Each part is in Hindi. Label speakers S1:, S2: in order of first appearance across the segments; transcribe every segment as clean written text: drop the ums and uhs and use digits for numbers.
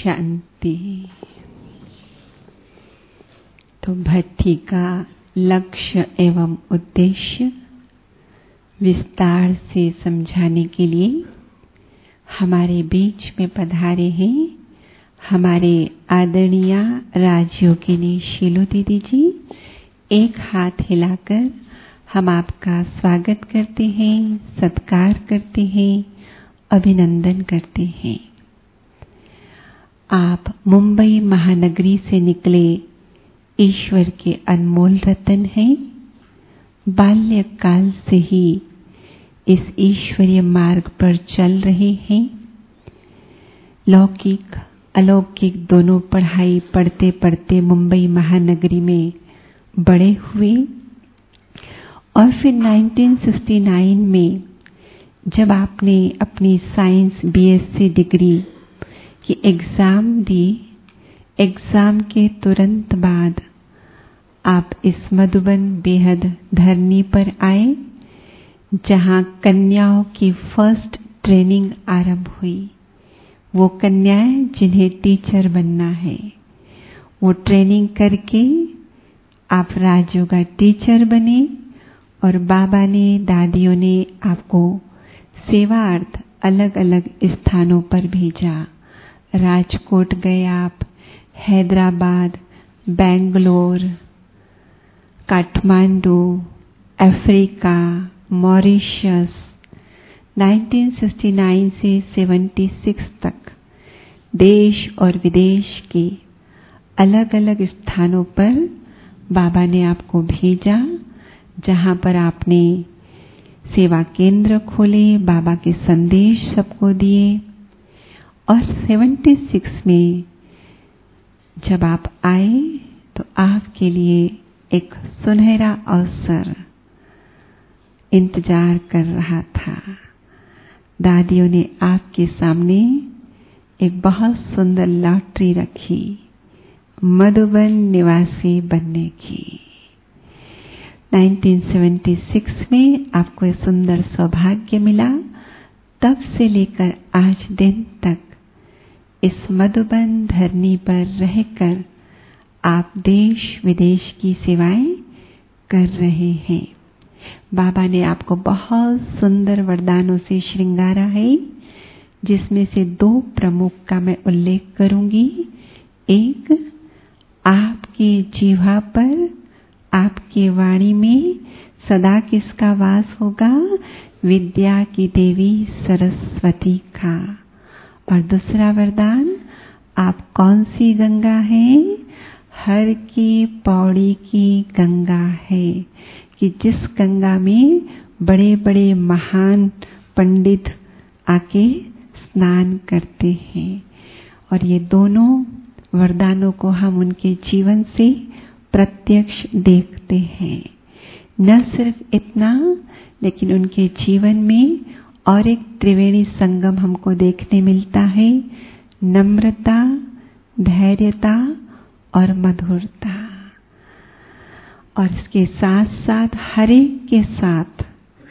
S1: शांति। तो भक्ति का लक्ष्य एवं उद्देश्य विस्तार से समझाने के लिए हमारे बीच में पधारे हैं हमारे आदरणीय राजयोगिनी शीलो दीदी जी। एक हाथ हिलाकर हम आपका स्वागत करते हैं, सत्कार करते हैं, अभिनंदन करते हैं। आप मुंबई महानगरी से निकले ईश्वर के अनमोल रतन हैं। बाल्यकाल से ही इस ईश्वरीय मार्ग पर चल रहे हैं। लौकिक अलौकिक दोनों पढ़ाई पढ़ते पढ़ते मुंबई महानगरी में बड़े हुए और फिर 1969 में जब आपने अपनी साइंस बीएससी डिग्री की एग्जाम दी, एग्जाम के तुरंत बाद आप इस मधुबन बेहद धरनी पर आए, जहां कन्याओं की फर्स्ट ट्रेनिंग आरंभ हुई। वो कन्याएं जिन्हें टीचर बनना है, वो ट्रेनिंग करके आप राजयोगा टीचर बने और बाबा ने, दादियों ने आपको सेवार्थ अलग अलग स्थानों पर भेजा। राजकोट गए आप, हैदराबाद, बेंगलोर, काठमांडू, अफ्रीका, मॉरिशस। 1969 से 76 तक देश और विदेश के अलग अलग स्थानों पर बाबा ने आपको भेजा, जहां पर आपने सेवा केंद्र खोले, बाबा के संदेश सबको दिए। और 76 में जब आप आए तो आपके लिए एक सुनहरा अवसर इंतजार कर रहा था। दादियों ने आपके सामने एक बहुत सुंदर लॉटरी रखी, मधुबन निवासी बनने की। 1976 में आपको एक सुंदर सौभाग्य मिला। तब से लेकर आज दिन तक इस मधुबन धरनी पर रहकर आप देश विदेश की सेवाएं कर रहे हैं। बाबा ने आपको बहुत सुंदर वरदानों से श्रृंगारा है, जिसमें से 2 प्रमुख का मैं उल्लेख करूंगी। एक, आपकी जीवा पर, आपकी वाणी में सदा किसका वास होगा? विद्या की देवी सरस्वती का। और दूसरा वरदान, आप कौन सी गंगा हैं? हर की पौड़ी की गंगा है, कि जिस गंगा में बड़े बड़े महान पंडित आके स्नान करते हैं। और ये दोनों वरदानों को हम उनके जीवन से प्रत्यक्ष देखते हैं। न सिर्फ इतना, लेकिन उनके जीवन में और एक त्रिवेणी संगम हमको देखने मिलता है, नम्रता, धैर्यता और मधुरता। और इसके साथ साथ हर एक के साथ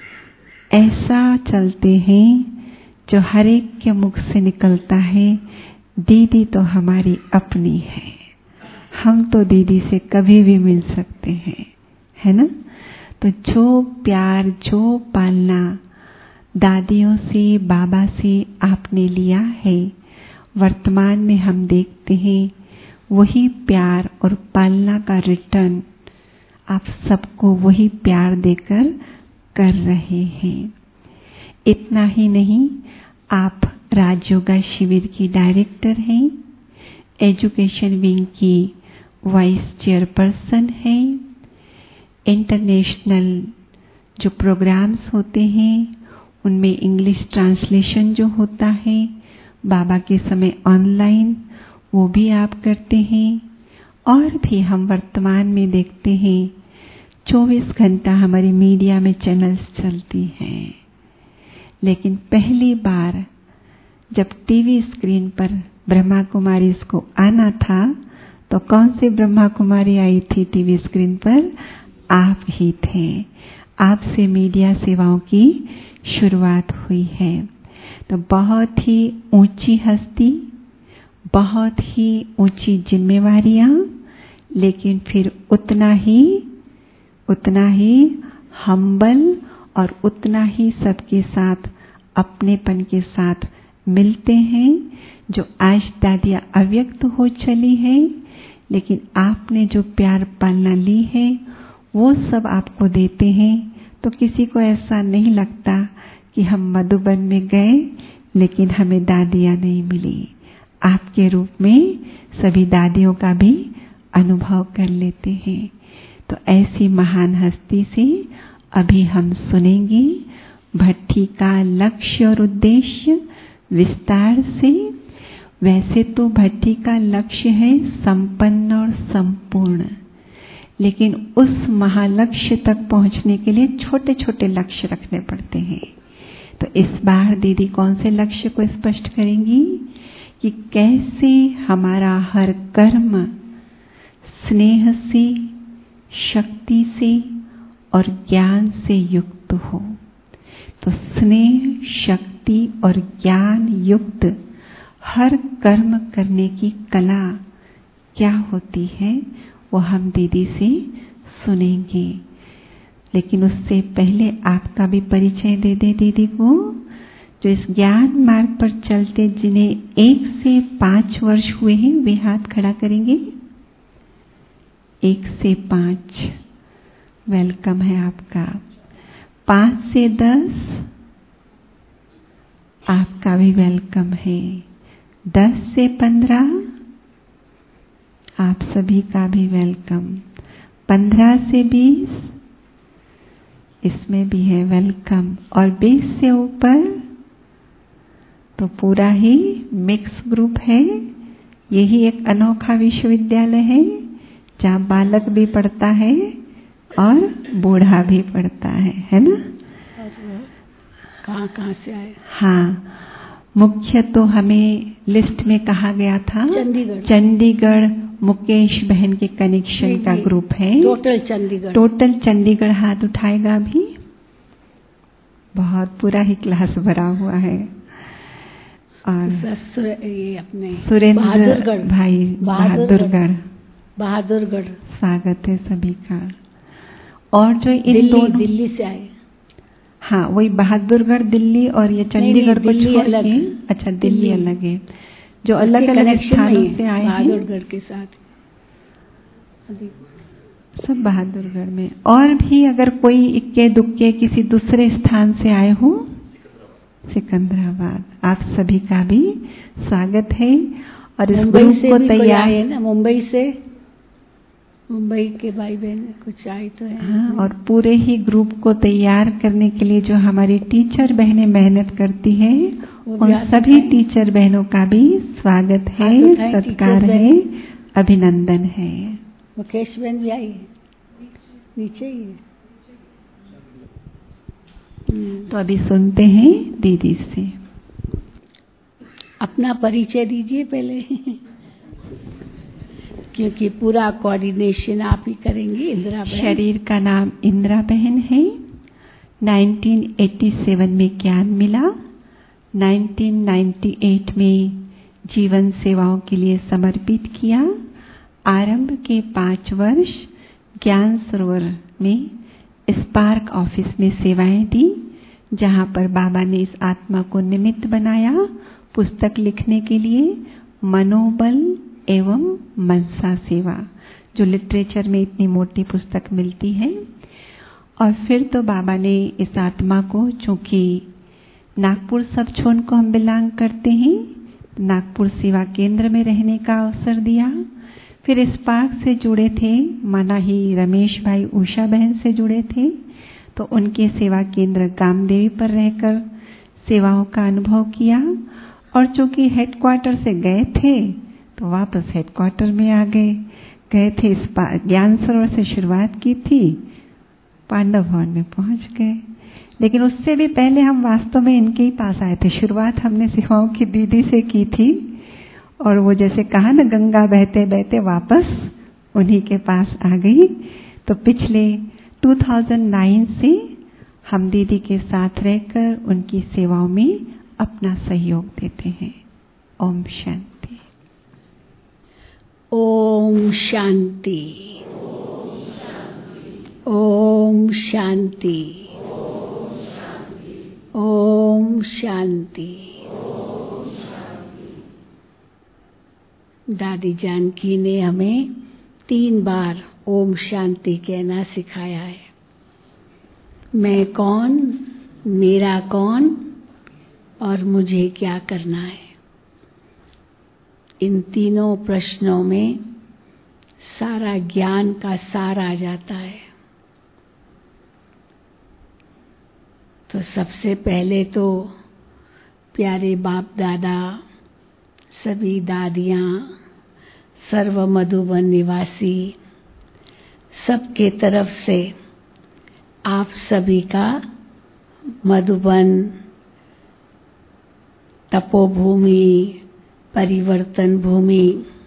S1: ऐसा चलते हैं जो हर एक के मुख से निकलता है, दीदी तो हमारी अपनी है, हम तो दीदी से कभी भी मिल सकते हैं, है ना? तो जो प्यार, जो पालना दादियों से, बाबा से आपने लिया है, वर्तमान में हम देखते हैं वही प्यार और पालना का रिटर्न आप सबको वही प्यार देकर कर रहे हैं। इतना ही नहीं, आप राजयोगा शिविर की डायरेक्टर हैं, एजुकेशन विंग की वाइस चेयरपर्सन हैं। इंटरनेशनल जो प्रोग्राम्स होते हैं उनमें इंग्लिश ट्रांसलेशन जो होता है बाबा के समय ऑनलाइन, वो भी आप करते हैं। और भी हम वर्तमान में देखते हैं 24 घंटा हमारी मीडिया में चैनल्स चलती हैं। लेकिन पहली बार जब टीवी स्क्रीन पर ब्रह्मा कुमारी को आना था, तो कौन सी ब्रह्मा कुमारी आई थी टीवी स्क्रीन पर? आप ही थे। आपसे मीडिया सेवाओं की शुरुआत हुई है। तो बहुत ही ऊंची हस्ती, बहुत ही ऊंची जिम्मेवारियां, लेकिन फिर उतना ही हम्बल और उतना ही सबके साथ अपनेपन के साथ मिलते हैं। जो आज दादियाँ अव्यक्त हो चली है, लेकिन आपने जो प्यार पालना ली है वो सब आपको देते हैं। तो किसी को ऐसा नहीं लगता कि हम मधुबन में गए लेकिन हमें दादियाँ नहीं मिली। आपके रूप में सभी दादियों का भी अनुभव कर लेते हैं। तो ऐसी महान हस्ती से अभी हम सुनेंगे भट्टी का लक्ष्य और उद्देश्य विस्तार से। वैसे तो भट्टी का लक्ष्य है संपन्न और संपूर्ण, लेकिन उस महालक्ष्य तक पहुंचने के लिए छोटे छोटे लक्ष्य रखने पड़ते हैं। तो इस बार दीदी कौन से लक्ष्य को स्पष्ट करेंगी कि कैसे हमारा हर कर्म स्नेह से, शक्ति से और ज्ञान से युक्त हो। तो स्नेह, शक्ति और ज्ञान युक्त हर कर्म करने की कला क्या होती है वो हम दीदी से सुनेंगे। लेकिन उससे पहले आपका भी परिचय दे दे दीदी को, जो इस ज्ञान मार्ग पर चलते जिन्हें 1 से 5 वर्ष हुए हैं वे हाथ खड़ा करेंगे। 1 से 5 वेलकम है आपका। 5 से 10 आपका भी वेलकम है। 10 से 15 आप सभी का भी वेलकम। 15 से 20 इसमें भी है वेलकम। और 20 से ऊपर तो पूरा ही मिक्स ग्रुप है। यही एक अनोखा विश्वविद्यालय है जहाँ बालक भी पढ़ता है और बूढ़ा भी पढ़ता है ना।
S2: कहाँ से आए?
S1: हाँ, मुख्य तो हमें लिस्ट में कहा गया था चंडीगढ़ मुकेश बहन के कनेक्शन का ग्रुप है। टोटल चंडीगढ़ हाथ उठाएगा अभी। बहुत पूरा ही क्लास भरा हुआ है। और
S2: ये अपने
S1: सुरेंद्र भाई
S2: बहादुरगढ़
S1: स्वागत है सभी का। और जो इन दोनों
S2: दिल्ली से आए।
S1: हाँ, वही बहादुरगढ़ दिल्ली और ये चंडीगढ़ को छोड़ के। अच्छा, दिल्ली अलग है। जो अलग अलग स्थानों से आए हैं
S2: बहादुरगढ़ के साथ
S1: सब बहादुरगढ़ में। और भी अगर कोई इक्के दुक्के किसी दूसरे स्थान से आए हो, सिकंदराबाद, आप सभी का भी स्वागत है। और इस ग्रुप को तैयार
S2: है ना, मुंबई के भाई बहन कुछ आए तो है।
S1: हाँ, और पूरे ही ग्रुप को तैयार करने के लिए जो हमारी टीचर बहनें मेहनत करती है उन सभी टीचर बहनों का भी स्वागत है, सत्कार है, अभिनंदन है।
S2: मुकेश बहन भी आई है, नीचे ही है।
S1: तो अभी सुनते हैं दीदी से।
S2: अपना परिचय दीजिए पहले क्योंकि पूरा कोऑर्डिनेशन आप ही करेंगी। इंदिरा बहन।
S1: शरीर का नाम इंदिरा बहन है। 1987 में ज्ञान मिला। 1998 में जीवन सेवाओं के लिए समर्पित किया। आरंभ के 5 वर्ष ज्ञान सरोवर में स्पार्क ऑफिस में सेवाएं दी, जहां पर बाबा ने इस आत्मा को निमित्त बनाया पुस्तक लिखने के लिए, मनोबल एवं मनसा सेवा, जो लिटरेचर में इतनी मोटी पुस्तक मिलती है। और फिर तो बाबा ने इस आत्मा को, चूंकि नागपुर सब छोन को हम बिलोंग करते हैं, नागपुर सेवा केंद्र में रहने का अवसर दिया। फिर इस पार्क से जुड़े थे, माना ही रमेश भाई उषा बहन से जुड़े थे, तो उनके सेवा केंद्र गामदेवी पर रहकर सेवाओं का अनुभव किया। और चूंकि हेडक्वार्टर से गए थे तो वापस हेडक्वार्टर में आ गए थे। इस ज्ञान सरोवर से शुरुआत की थी, पांडव भवन में पहुंच गए। लेकिन उससे भी पहले हम वास्तव में इनके ही पास आए थे। शुरुआत हमने सेवाओं की दीदी से की थी, और वो जैसे कहा ना, गंगा बहते बहते वापस उन्हीं के पास आ गई। तो पिछले 2009 से हम दीदी के साथ रहकर उनकी सेवाओं में अपना सहयोग देते हैं। ओम शांति।
S2: ओम शांति। ओम शांति। ओम शांति। दादी जानकी ने हमें 3 बार ओम शांति कहना सिखाया है। मैं कौन, मेरा कौन और मुझे क्या करना है। इन तीनों प्रश्नों में सारा ज्ञान का सार आ जाता है। तो सबसे पहले तो प्यारे बाप दादा, सभी दादियाँ, सर्व मधुबन निवासी, सबके तरफ से आप सभी का मधुबन तपोभूमि, परिवर्तन भूमि,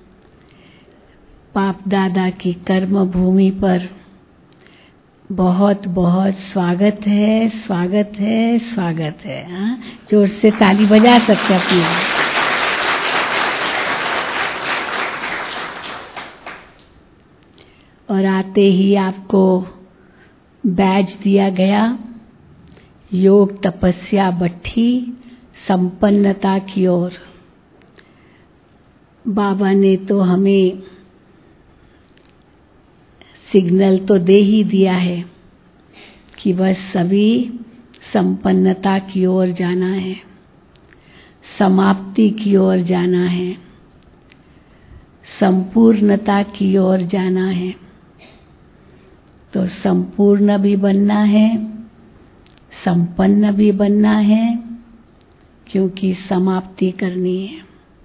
S2: बाप दादा की कर्म भूमि पर बहुत बहुत स्वागत है, स्वागत है, स्वागत है। हाँ, जोर से ताली बजा सकते अपने। और आते ही आपको बैज दिया गया, योग तपस्या भट्ठी संपन्नता की ओर। बाबा ने तो हमें सिग्नल तो दे ही दिया है कि बस सभी संपन्नता की ओर जाना है, समाप्ति की ओर जाना है, संपूर्णता की ओर जाना है। तो संपूर्ण भी बनना है, संपन्न भी बनना है, क्योंकि समाप्ति करनी है।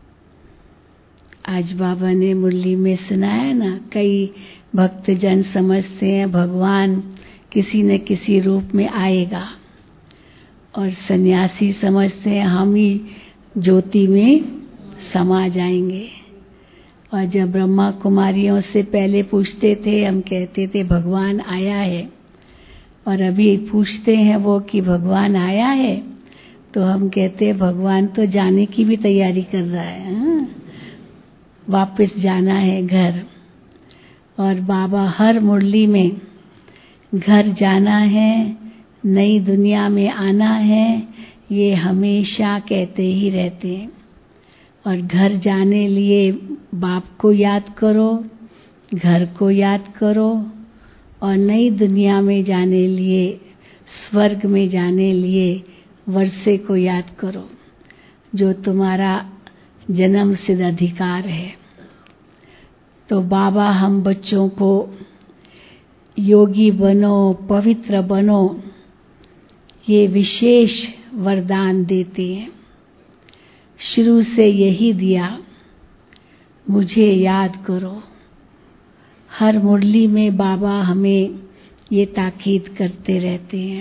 S2: आज बाबा ने मुरली में सुनाया ना, कई भक्तजन समझते हैं भगवान किसी न किसी रूप में आएगा, और सन्यासी समझते हैं हम ही ज्योति में समा जाएंगे। और जब ब्रह्मा कुमारियों से पहले पूछते थे, हम कहते थे भगवान आया है, और अभी पूछते हैं वो कि भगवान आया है, तो हम कहते हैं भगवान तो जाने की भी तैयारी कर रहा है। हाँ? वापस जाना है घर। और बाबा हर मुरली में घर जाना है, नई दुनिया में आना है, ये हमेशा कहते ही रहते हैं। और घर जाने लिए बाप को याद करो, घर को याद करो, और नई दुनिया में जाने लिए, स्वर्ग में जाने लिए वर्षे को याद करो, जो तुम्हारा जन्म सिद्ध अधिकार है। तो बाबा हम बच्चों को योगी बनो, पवित्र बनो, ये विशेष वरदान देते हैं। शुरू से यही दिया, मुझे याद करो। हर मुरली में बाबा हमें ये ताकीद करते रहते हैं।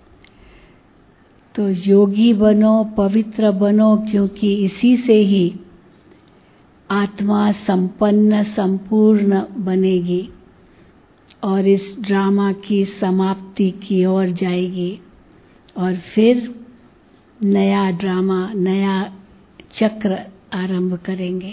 S2: तो योगी बनो, पवित्र बनो, क्योंकि इसी से ही आत्मा संपन्न संपूर्ण बनेगी और इस ड्रामा की समाप्ति की ओर जाएगी, और फिर नया ड्रामा, नया चक्र आरंभ करेंगे।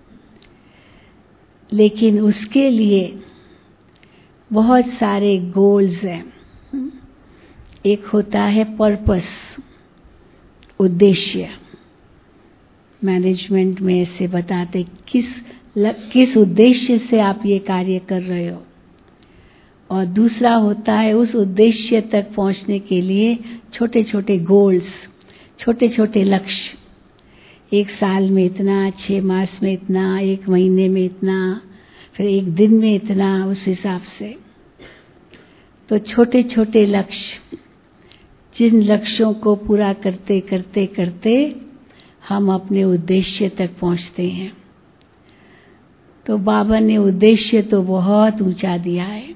S2: लेकिन उसके लिए बहुत सारे गोल्स हैं। एक होता है पर्पस, उद्देश्य। मैनेजमेंट में ऐसे बताते किस उद्देश्य से आप ये कार्य कर रहे हो। और दूसरा होता है उस उद्देश्य तक पहुंचने के लिए छोटे छोटे गोल्स, छोटे छोटे लक्ष्य। 1 साल में इतना, 6 मास में इतना, 1 महीने में इतना, फिर 1 दिन में इतना, उस हिसाब से। तो छोटे छोटे लक्ष्य, जिन लक्ष्यों को पूरा करते करते करते हम अपने उद्देश्य तक पहुंचते हैं। तो बाबा ने उद्देश्य तो बहुत ऊंचा दिया है।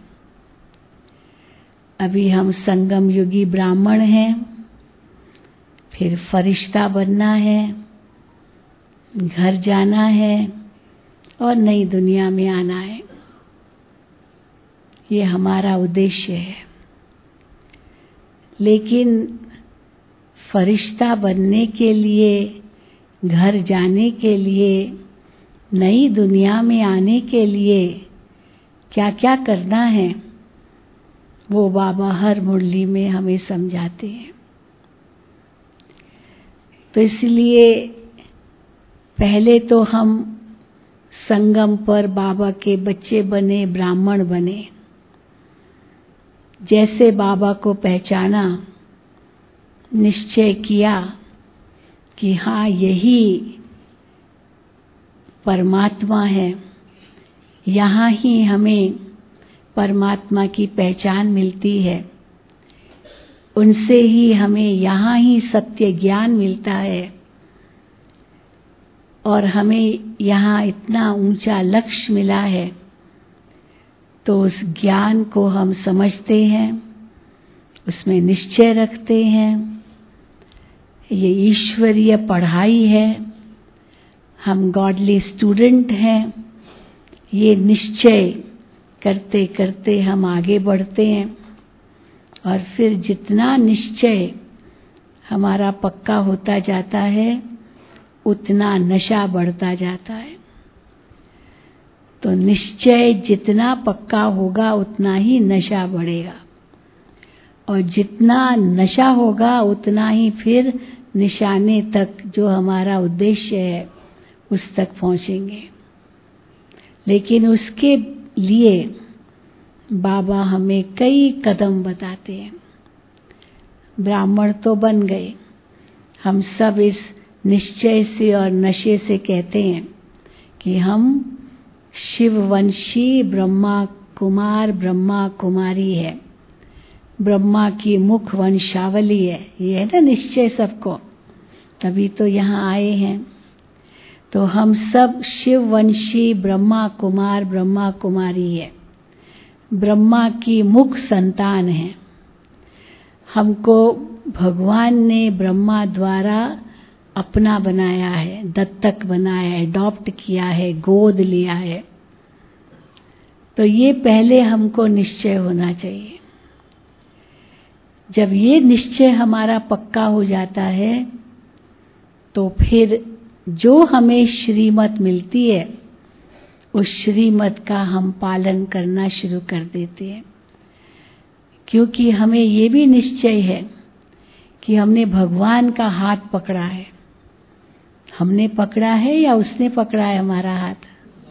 S2: अभी हम संगम युगी ब्राह्मण हैं, फिर फरिश्ता बनना है, घर जाना है और नई दुनिया में आना है। ये हमारा उद्देश्य है। लेकिन फरिश्ता बनने के लिए, घर जाने के लिए, नई दुनिया में आने के लिए क्या क्या करना है वो बाबा हर मुरली में हमें समझाते हैं। तो इसलिए पहले तो हम संगम पर बाबा के बच्चे बने, ब्राह्मण बने। जैसे बाबा को पहचाना, निश्चय किया कि हाँ यही परमात्मा है, यहाँ ही हमें परमात्मा की पहचान मिलती है, उनसे ही हमें यहाँ ही सत्य ज्ञान मिलता है और हमें यहाँ इतना ऊंचा लक्ष्य मिला है। तो उस ज्ञान को हम समझते हैं, उसमें निश्चय रखते हैं। ये ईश्वरीय पढ़ाई है, हम गॉडली स्टूडेंट हैं। ये निश्चय करते करते हम आगे बढ़ते हैं और फिर जितना निश्चय हमारा पक्का होता जाता है उतना नशा बढ़ता जाता है। तो निश्चय जितना पक्का होगा उतना ही नशा बढ़ेगा और जितना नशा होगा उतना ही फिर निशाने तक, जो हमारा उद्देश्य है, उस तक पहुंचेंगे। लेकिन उसके लिए बाबा हमें कई कदम बताते हैं। ब्राह्मण तो बन गए, हम सब इस निश्चय से और नशे से कहते हैं कि हम शिववंशी ब्रह्मा कुमार ब्रह्मा कुमारी है, ब्रह्मा की मुख वंशावली है। ये है ना निश्चय सबको, तभी तो यहाँ आए हैं। तो हम सब शिववंशी ब्रह्मा कुमार ब्रह्मा कुमारी है, ब्रह्मा की मुख संतान है। हमको भगवान ने ब्रह्मा द्वारा अपना बनाया है, दत्तक बनाया है, अडॉप्ट किया है, गोद लिया है। तो ये पहले हमको निश्चय होना चाहिए। जब ये निश्चय हमारा पक्का हो जाता है तो फिर जो हमें श्रीमत मिलती है उस श्रीमत का हम पालन करना शुरू कर देते हैं, क्योंकि हमें ये भी निश्चय है कि हमने भगवान का हाथ पकड़ा है। हमने पकड़ा है या उसने पकड़ा है हमारा हाथ?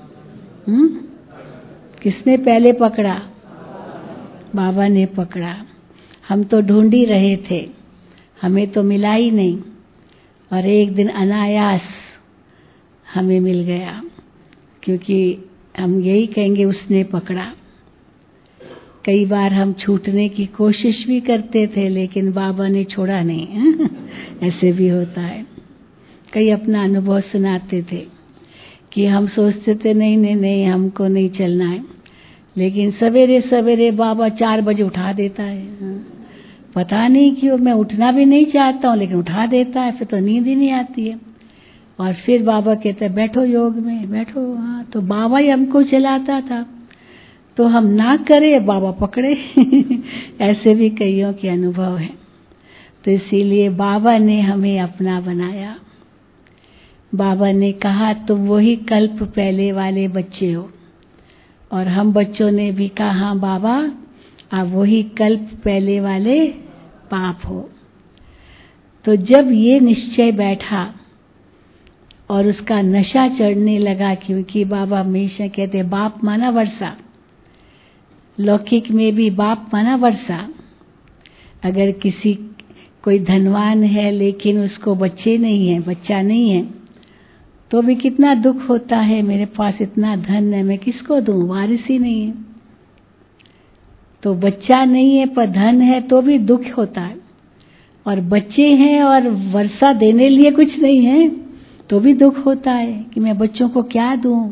S2: किसने पहले पकड़ा? बाबा ने पकड़ा। हम तो ढूंढ ही रहे थे, हमें तो मिला ही नहीं, और एक दिन अनायास हमें मिल गया, क्योंकि हम यही कहेंगे उसने पकड़ा। कई बार हम छूटने की कोशिश भी करते थे लेकिन बाबा ने छोड़ा नहीं। ऐसे भी होता है। कई अपना अनुभव सुनाते थे कि हम सोचते थे नहीं नहीं नहीं हमको नहीं चलना है, लेकिन सवेरे सवेरे बाबा 4 बजे उठा देता है। पता नहीं क्यों, मैं उठना भी नहीं चाहता हूँ लेकिन उठा देता है, फिर तो नींद ही नहीं आती है। और फिर बाबा कहते हैं बैठो योग में बैठो। हाँ, तो बाबा ही हमको चलाता था, तो हम ना करे बाबा पकड़े। ऐसे भी कईयों के अनुभव है। तो इसीलिए बाबा ने हमें अपना बनाया। बाबा ने कहा तुम वही कल्प पहले वाले बच्चे हो, और हम बच्चों ने भी कहा हाँ बाबा आप वही कल्प पहले वाले बाप हो। तो जब ये निश्चय बैठा और उसका नशा चढ़ने लगा, क्योंकि बाबा हमेशा कहते बाप माना वर्षा, लौकिक में भी बाप माना वर्षा। अगर कोई धनवान है लेकिन उसको बच्चे नहीं है, बच्चा नहीं है, तो भी कितना दुख होता है, मेरे पास इतना धन है मैं किसको दूं, वारिस ही नहीं है। तो बच्चा नहीं है पर धन है तो भी दुख होता है, और बच्चे हैं और वर्षा देने लिए कुछ नहीं है तो भी दुख होता है कि मैं बच्चों को क्या दूं।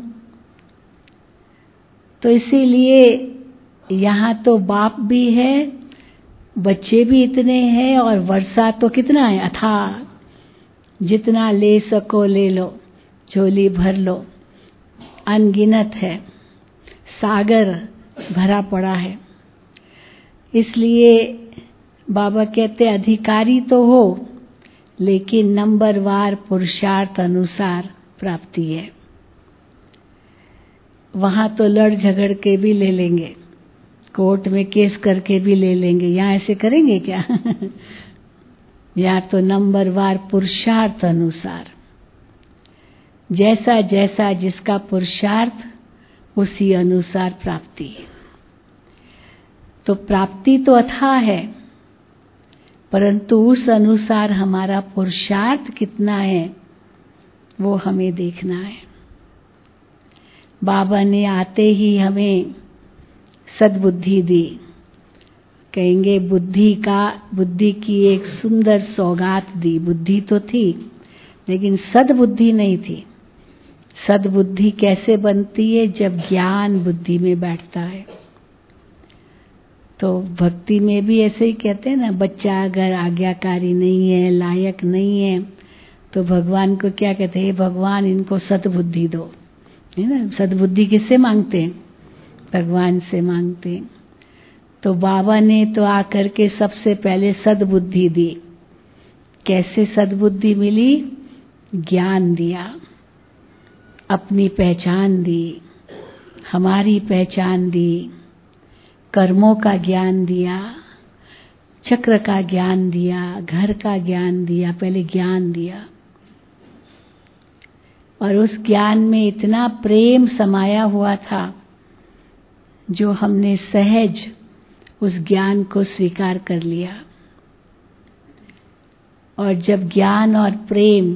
S2: तो इसीलिए यहाँ तो बाप भी है, बच्चे भी इतने हैं, और वर्षा तो कितना है अथाह, जितना ले सको ले लो, झोली भर लो, अनगिनत है, सागर भरा पड़ा है। इसलिए बाबा कहते अधिकारी तो हो लेकिन नंबरवार पुरुषार्थ अनुसार प्राप्ति है। वहां तो लड़ झगड़ के भी ले लेंगे, कोर्ट में केस करके भी ले लेंगे। यहाँ ऐसे करेंगे क्या? यहाँ तो नंबरवार पुरुषार्थ अनुसार, जैसा जैसा जिसका पुरुषार्थ उसी अनुसार प्राप्ति। तो प्राप्ति तो अथाह है, परंतु उस अनुसार हमारा पुरुषार्थ कितना है वो हमें देखना है। बाबा ने आते ही हमें सद्बुद्धि दी। कहेंगे बुद्धि की एक सुंदर सौगात दी। बुद्धि तो थी लेकिन सद्बुद्धि नहीं थी। सद्बुद्धि कैसे बनती है? जब ज्ञान बुद्धि में बैठता है। तो भक्ति में भी ऐसे ही कहते हैं ना, बच्चा अगर आज्ञाकारी नहीं है, लायक नहीं है, तो भगवान को क्या कहते हैं? भगवान इनको सद्बुद्धि दो, है ना। सद्बुद्धि किससे मांगते हैं? भगवान से मांगते हैं। तो बाबा ने तो आकर के सबसे पहले सद्बुद्धि दी। कैसे सद्बुद्धि मिली? ज्ञान दिया, अपनी पहचान दी, हमारी पहचान दी, कर्मों का ज्ञान दिया, चक्र का ज्ञान दिया, घर का ज्ञान दिया। पहले ज्ञान दिया और उस ज्ञान में इतना प्रेम समाया हुआ था जो हमने सहज उस ज्ञान को स्वीकार कर लिया। और जब ज्ञान और प्रेम,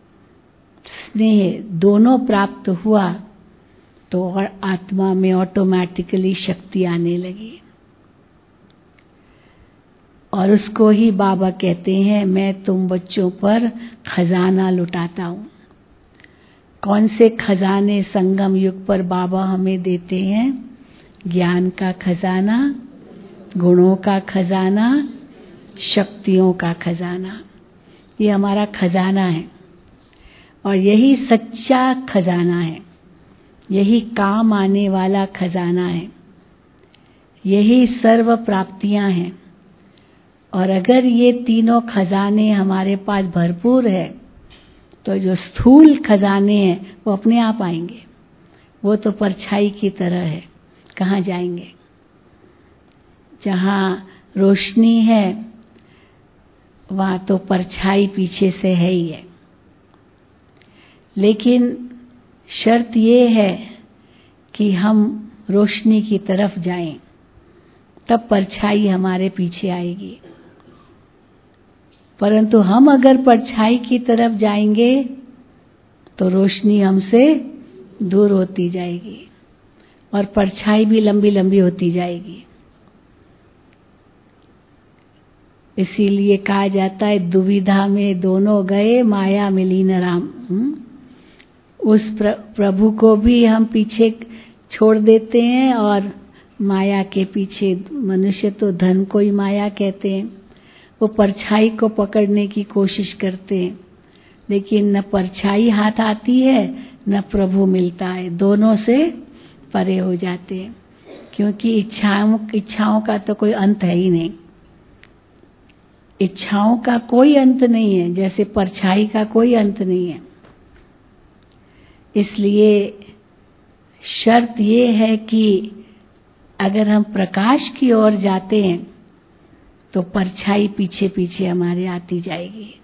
S2: स्नेह दोनों प्राप्त हुआ तो और आत्मा में ऑटोमेटिकली शक्ति आने लगी। और उसको ही बाबा कहते हैं, मैं तुम बच्चों पर खजाना लुटाता हूँ। कौन से खजाने संगम युग पर बाबा हमें देते हैं? ज्ञान का खजाना, गुणों का खजाना, शक्तियों का खजाना। ये हमारा खजाना है और यही सच्चा खजाना है, यही काम आने वाला खजाना है, यही सर्व प्राप्तियां हैं। और अगर ये तीनों खजाने हमारे पास भरपूर है तो जो स्थूल खजाने हैं वो अपने आप आएंगे। वो तो परछाई की तरह है, कहाँ जाएंगे? जहाँ रोशनी है वहाँ तो परछाई पीछे से है ही है। लेकिन शर्त ये है कि हम रोशनी की तरफ जाएं, तब परछाई हमारे पीछे आएगी। परंतु हम अगर परछाई की तरफ जाएंगे तो रोशनी हमसे दूर होती जाएगी और परछाई भी लंबी लंबी होती जाएगी। इसीलिए कहा जाता है, दुविधा में दोनों गए, माया मिली न राम। उस प्रभु को भी हम पीछे छोड़ देते हैं और माया के पीछे। मनुष्य तो धन को ही माया कहते हैं। वो परछाई को पकड़ने की कोशिश करते हैं, लेकिन न परछाई हाथ आती है न प्रभु मिलता है। दोनों से परे हो जाते हैं, क्योंकि इच्छाओं का तो कोई अंत है ही नहीं। इच्छाओं का कोई अंत नहीं है, जैसे परछाई का कोई अंत नहीं है। इसलिए शर्त ये है कि अगर हम प्रकाश की ओर जाते हैं तो परछाई पीछे पीछे हमारे आती जाएगी,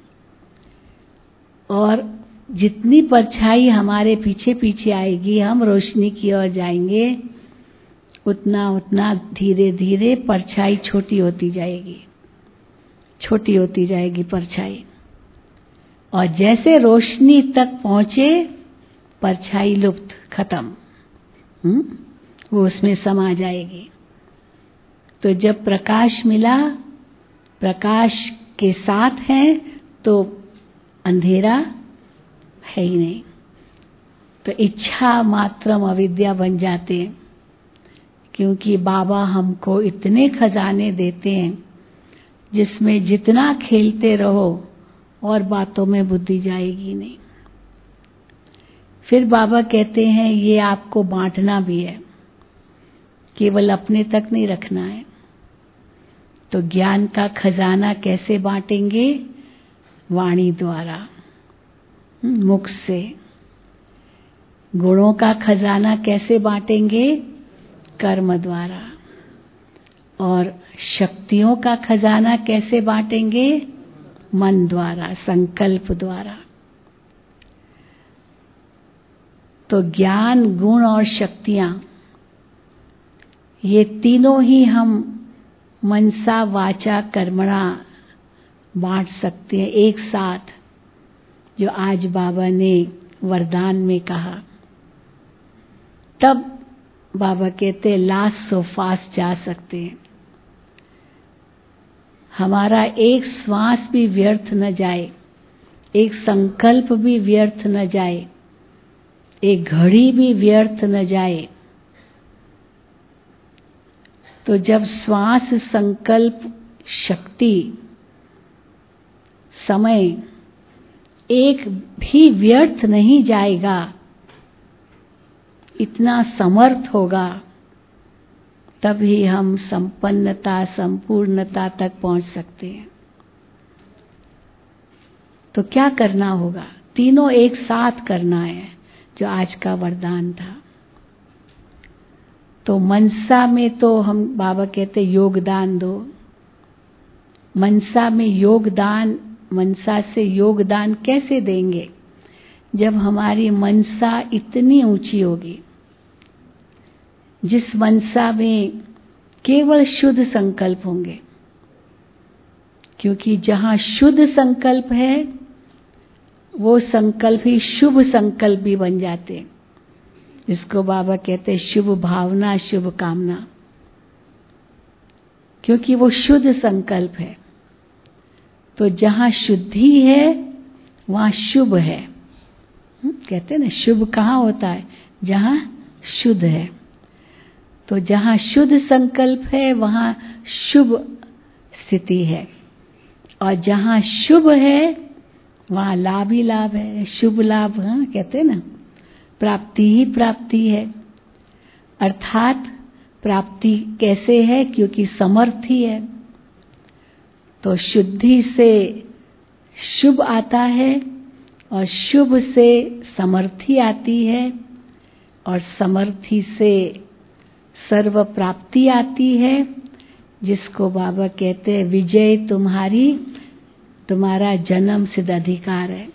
S2: और जितनी परछाई हमारे पीछे पीछे आएगी, हम रोशनी की ओर जाएंगे, उतना उतना धीरे धीरे परछाई छोटी होती जाएगी, छोटी होती जाएगी परछाई। और जैसे रोशनी तक पहुंचे परछाई लुप्त, खत्म, वो उसमें समा जाएगी। तो जब प्रकाश मिला, प्रकाश के साथ है तो अंधेरा है ही नहीं। तो इच्छा मात्रम अविद्या बन जाते हैं, क्योंकि बाबा हमको इतने खजाने देते हैं जिसमें जितना खेलते रहो और बातों में बुद्धि जाएगी नहीं। फिर बाबा कहते हैं ये आपको बांटना भी है, केवल अपने तक नहीं रखना है। तो ज्ञान का खजाना कैसे बांटेंगे? वाणी द्वारा, मुख से। गुणों का खजाना कैसे बांटेंगे? कर्म द्वारा। और शक्तियों का खजाना कैसे बांटेंगे? मन द्वारा, संकल्प द्वारा। तो ज्ञान, गुण और शक्तियां, ये तीनों ही हम मनसा वाचा कर्मणा बांट सकते हैं एक साथ, जो आज बाबा ने वरदान में कहा। तब बाबा कहते लास्ट सो फास्ट जा सकते हैं। हमारा एक श्वास भी व्यर्थ न जाए, एक संकल्प भी व्यर्थ न जाए, एक घड़ी भी व्यर्थ न जाए। तो जब श्वास, संकल्प, शक्ति, समय एक भी व्यर्थ नहीं जाएगा, इतना समर्थ होगा, तभी हम संपन्नता, संपूर्णता तक पहुंच सकते हैं। तो क्या करना होगा? तीनों एक साथ करना है, जो आज का वरदान था। तो मनसा में तो हम बाबा कहते योगदान दो। मनसा में योगदान, मनसा से योगदान कैसे देंगे? जब हमारी मनसा इतनी ऊंची होगी, जिस मनसा में केवल शुद्ध संकल्प होंगे। क्योंकि जहां शुद्ध संकल्प है, वो संकल्प ही शुभ संकल्प भी बन जाते हैं, जिसको बाबा कहते हैं शुभ भावना, शुभ कामना। क्योंकि वो शुद्ध संकल्प है। तो जहां शुद्धि है, वहां शुभ है। कहते हैं ना, शुभ कहाँ होता है? जहां शुद्ध है। तो जहां शुद्ध संकल्प है, वहां शुभ स्थिति है। और जहां शुभ है, वहां लाभ ही लाभ है, शुभ लाभ। हाँ, कहते हैं ना, प्राप्ति ही प्राप्ति है। अर्थात प्राप्ति कैसे है? क्योंकि समर्थ ही है। तो शुद्धि से शुभ आता है, और शुभ से समर्थी आती है, और समर्थी से सर्व प्राप्ति आती है, जिसको बाबा कहते हैं विजय तुम्हारा जन्म सिद्ध अधिकार है।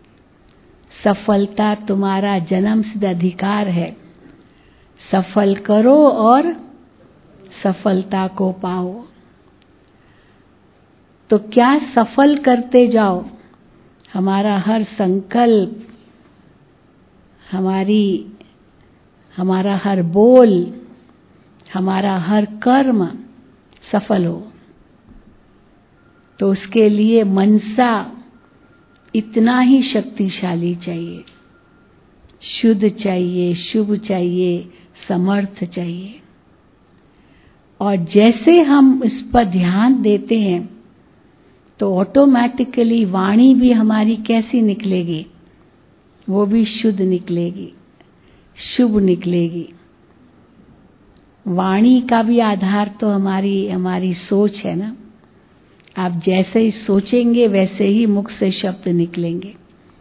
S2: सफलता तुम्हारा जन्म सिद्ध अधिकार है। सफल करो और सफलता को पाओ। तो क्या सफल करते जाओ? हमारा हर संकल्प, हमारा हर बोल, हमारा हर कर्म सफल हो। तो उसके लिए मनसा इतना ही शक्तिशाली चाहिए, शुद्ध चाहिए, शुभ चाहिए, समर्थ चाहिए। और जैसे हम इस पर ध्यान देते हैं, तो ऑटोमेटिकली वाणी भी हमारी कैसी निकलेगी? वो भी शुद्ध निकलेगी, शुभ निकलेगी। वाणी का भी आधार तो हमारी सोच है ना। आप जैसे ही सोचेंगे, वैसे ही मुख से शब्द निकलेंगे।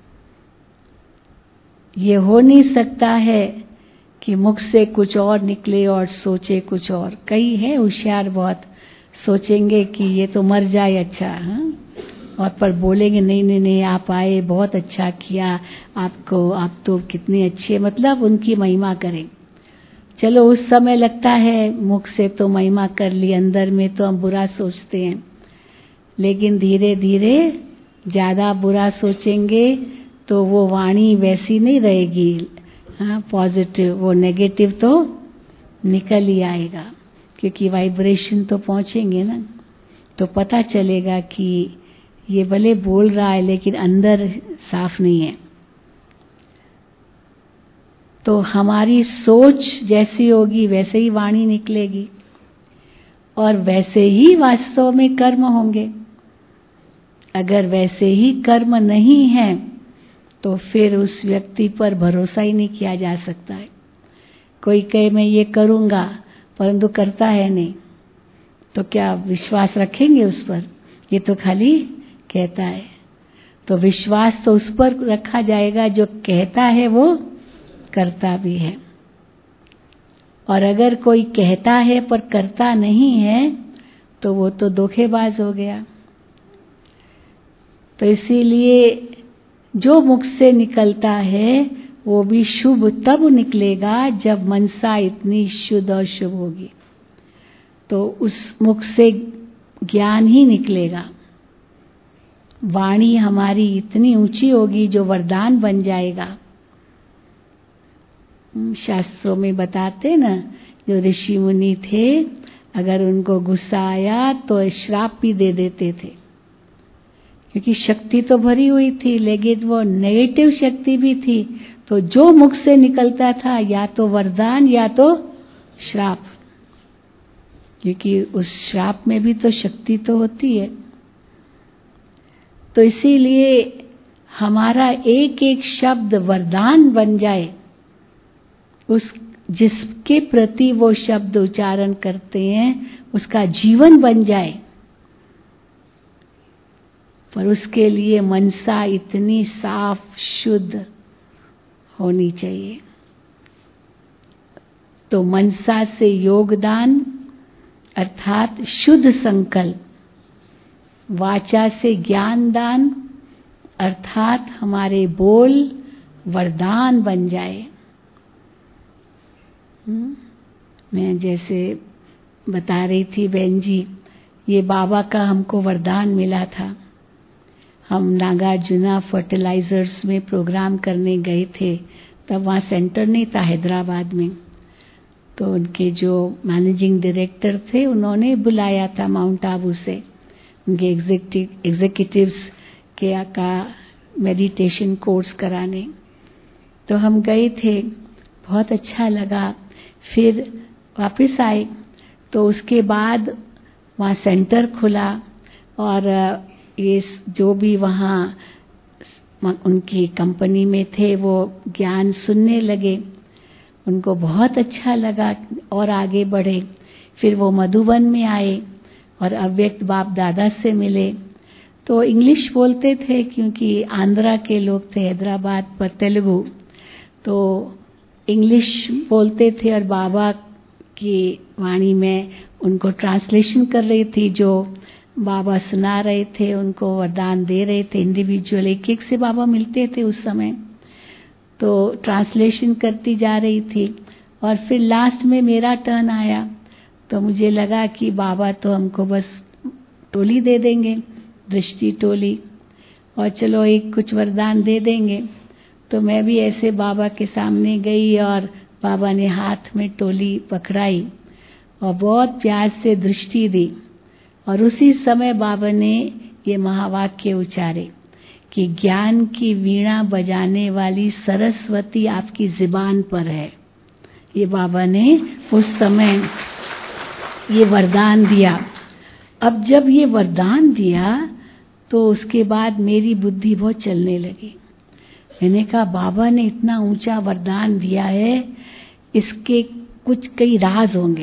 S2: ये हो नहीं सकता है कि मुख से कुछ और निकले और सोचे कुछ और। कई है होशियार बहुत, सोचेंगे कि ये तो मर जाए अच्छा, हाँ, और पर बोलेंगे नहीं नहीं नहीं, आप आए, बहुत अच्छा किया, आप तो कितने अच्छे, मतलब उनकी महिमा करें। चलो उस समय लगता है मुख से तो महिमा कर ली, अंदर में तो हम बुरा सोचते हैं। लेकिन धीरे धीरे ज्यादा बुरा सोचेंगे तो वो वाणी वैसी नहीं रहेगी, हाँ, पॉजिटिव। वो नेगेटिव तो निकल ही आएगा, क्योंकि वाइब्रेशन तो पहुंचेंगे ना। तो पता चलेगा कि ये भले बोल रहा है लेकिन अंदर साफ नहीं है। तो हमारी सोच जैसी होगी वैसे ही वाणी निकलेगी, और वैसे ही वास्तव में कर्म होंगे। अगर वैसे ही कर्म नहीं है, तो फिर उस व्यक्ति पर भरोसा ही नहीं किया जा सकता है। कोई कहे मैं ये करूंगा, परंतु करता है नहीं, तो क्या विश्वास रखेंगे उस पर? ये तो खाली कहता है। तो विश्वास तो उस पर रखा जाएगा जो कहता है वो करता भी है। और अगर कोई कहता है पर करता नहीं है तो वो तो धोखेबाज हो गया। तो इसीलिए जो मुख से निकलता है वो भी शुभ तब निकलेगा जब मनसा इतनी शुद्ध और शुभ होगी। तो उस मुख से ज्ञान ही निकलेगा। वाणी हमारी इतनी ऊंची होगी जो वरदान बन जाएगा। शास्त्रों में बताते ना, जो ऋषि मुनि थे अगर उनको गुस्सा आया तो श्राप भी दे देते थे, क्योंकि शक्ति तो भरी हुई थी लेकिन वो नेगेटिव शक्ति भी थी। तो जो मुख से निकलता था या तो वरदान या तो श्राप, क्योंकि उस श्राप में भी तो शक्ति तो होती है। तो इसीलिए हमारा एक एक शब्द वरदान बन जाए, उस जिसके प्रति वो शब्द उच्चारण करते हैं उसका जीवन बन जाए। पर उसके लिए मनसा इतनी साफ शुद्ध होनी चाहिए। तो मनसा से योगदान अर्थात शुद्ध संकल्प, वाचा से ज्ञान दान अर्थात हमारे बोल वरदान बन जाए। मैं जैसे बता रही थी बहन जी, ये बाबा का हमको वरदान मिला था। हम नागार्जुना फर्टिलाइजर्स में प्रोग्राम करने गए थे, तब वहाँ सेंटर नहीं था हैदराबाद में। तो उनके जो मैनेजिंग डायरेक्टर थे उन्होंने बुलाया था माउंट आबू से, उनके एग्जीक्यूटिव्स के का मेडिटेशन कोर्स कराने। तो हम गए थे, बहुत अच्छा लगा। फिर वापस आए तो उसके बाद वहाँ सेंटर खुला और ये जो भी वहाँ उनकी कंपनी में थे वो ज्ञान सुनने लगे, उनको बहुत अच्छा लगा और आगे बढ़े। फिर वो मधुबन में आए और अव्यक्त बाप दादा से मिले। तो इंग्लिश बोलते थे क्योंकि आंध्रा के लोग थे हैदराबाद, पर तेलुगु, तो इंग्लिश बोलते थे और बाबा की वाणी में उनको ट्रांसलेशन कर रही थी। जो बाबा सुना रहे थे उनको वरदान दे रहे थे, इंडिविजुअल एक एक से बाबा मिलते थे उस समय। तो ट्रांसलेशन करती जा रही थी और फिर लास्ट में मेरा टर्न आया। तो मुझे लगा कि बाबा तो हमको बस टोली दे देंगे, दृष्टि टोली, और चलो एक कुछ वरदान दे देंगे। तो मैं भी ऐसे बाबा के सामने गई और बाबा ने हाथ में टोली पकड़ाई और बहुत प्यार से दृष्टि दी। और उसी समय बाबा ने ये महावाक्य उच्चारे कि ज्ञान की वीणा बजाने वाली सरस्वती आपकी ज़ुबान पर है। ये बाबा ने उस समय ये वरदान दिया। अब जब ये वरदान दिया तो उसके बाद मेरी बुद्धि बहुत चलने लगी। मैंने कहा बाबा ने इतना ऊंचा वरदान दिया है, इसके कुछ कई राज होंगे।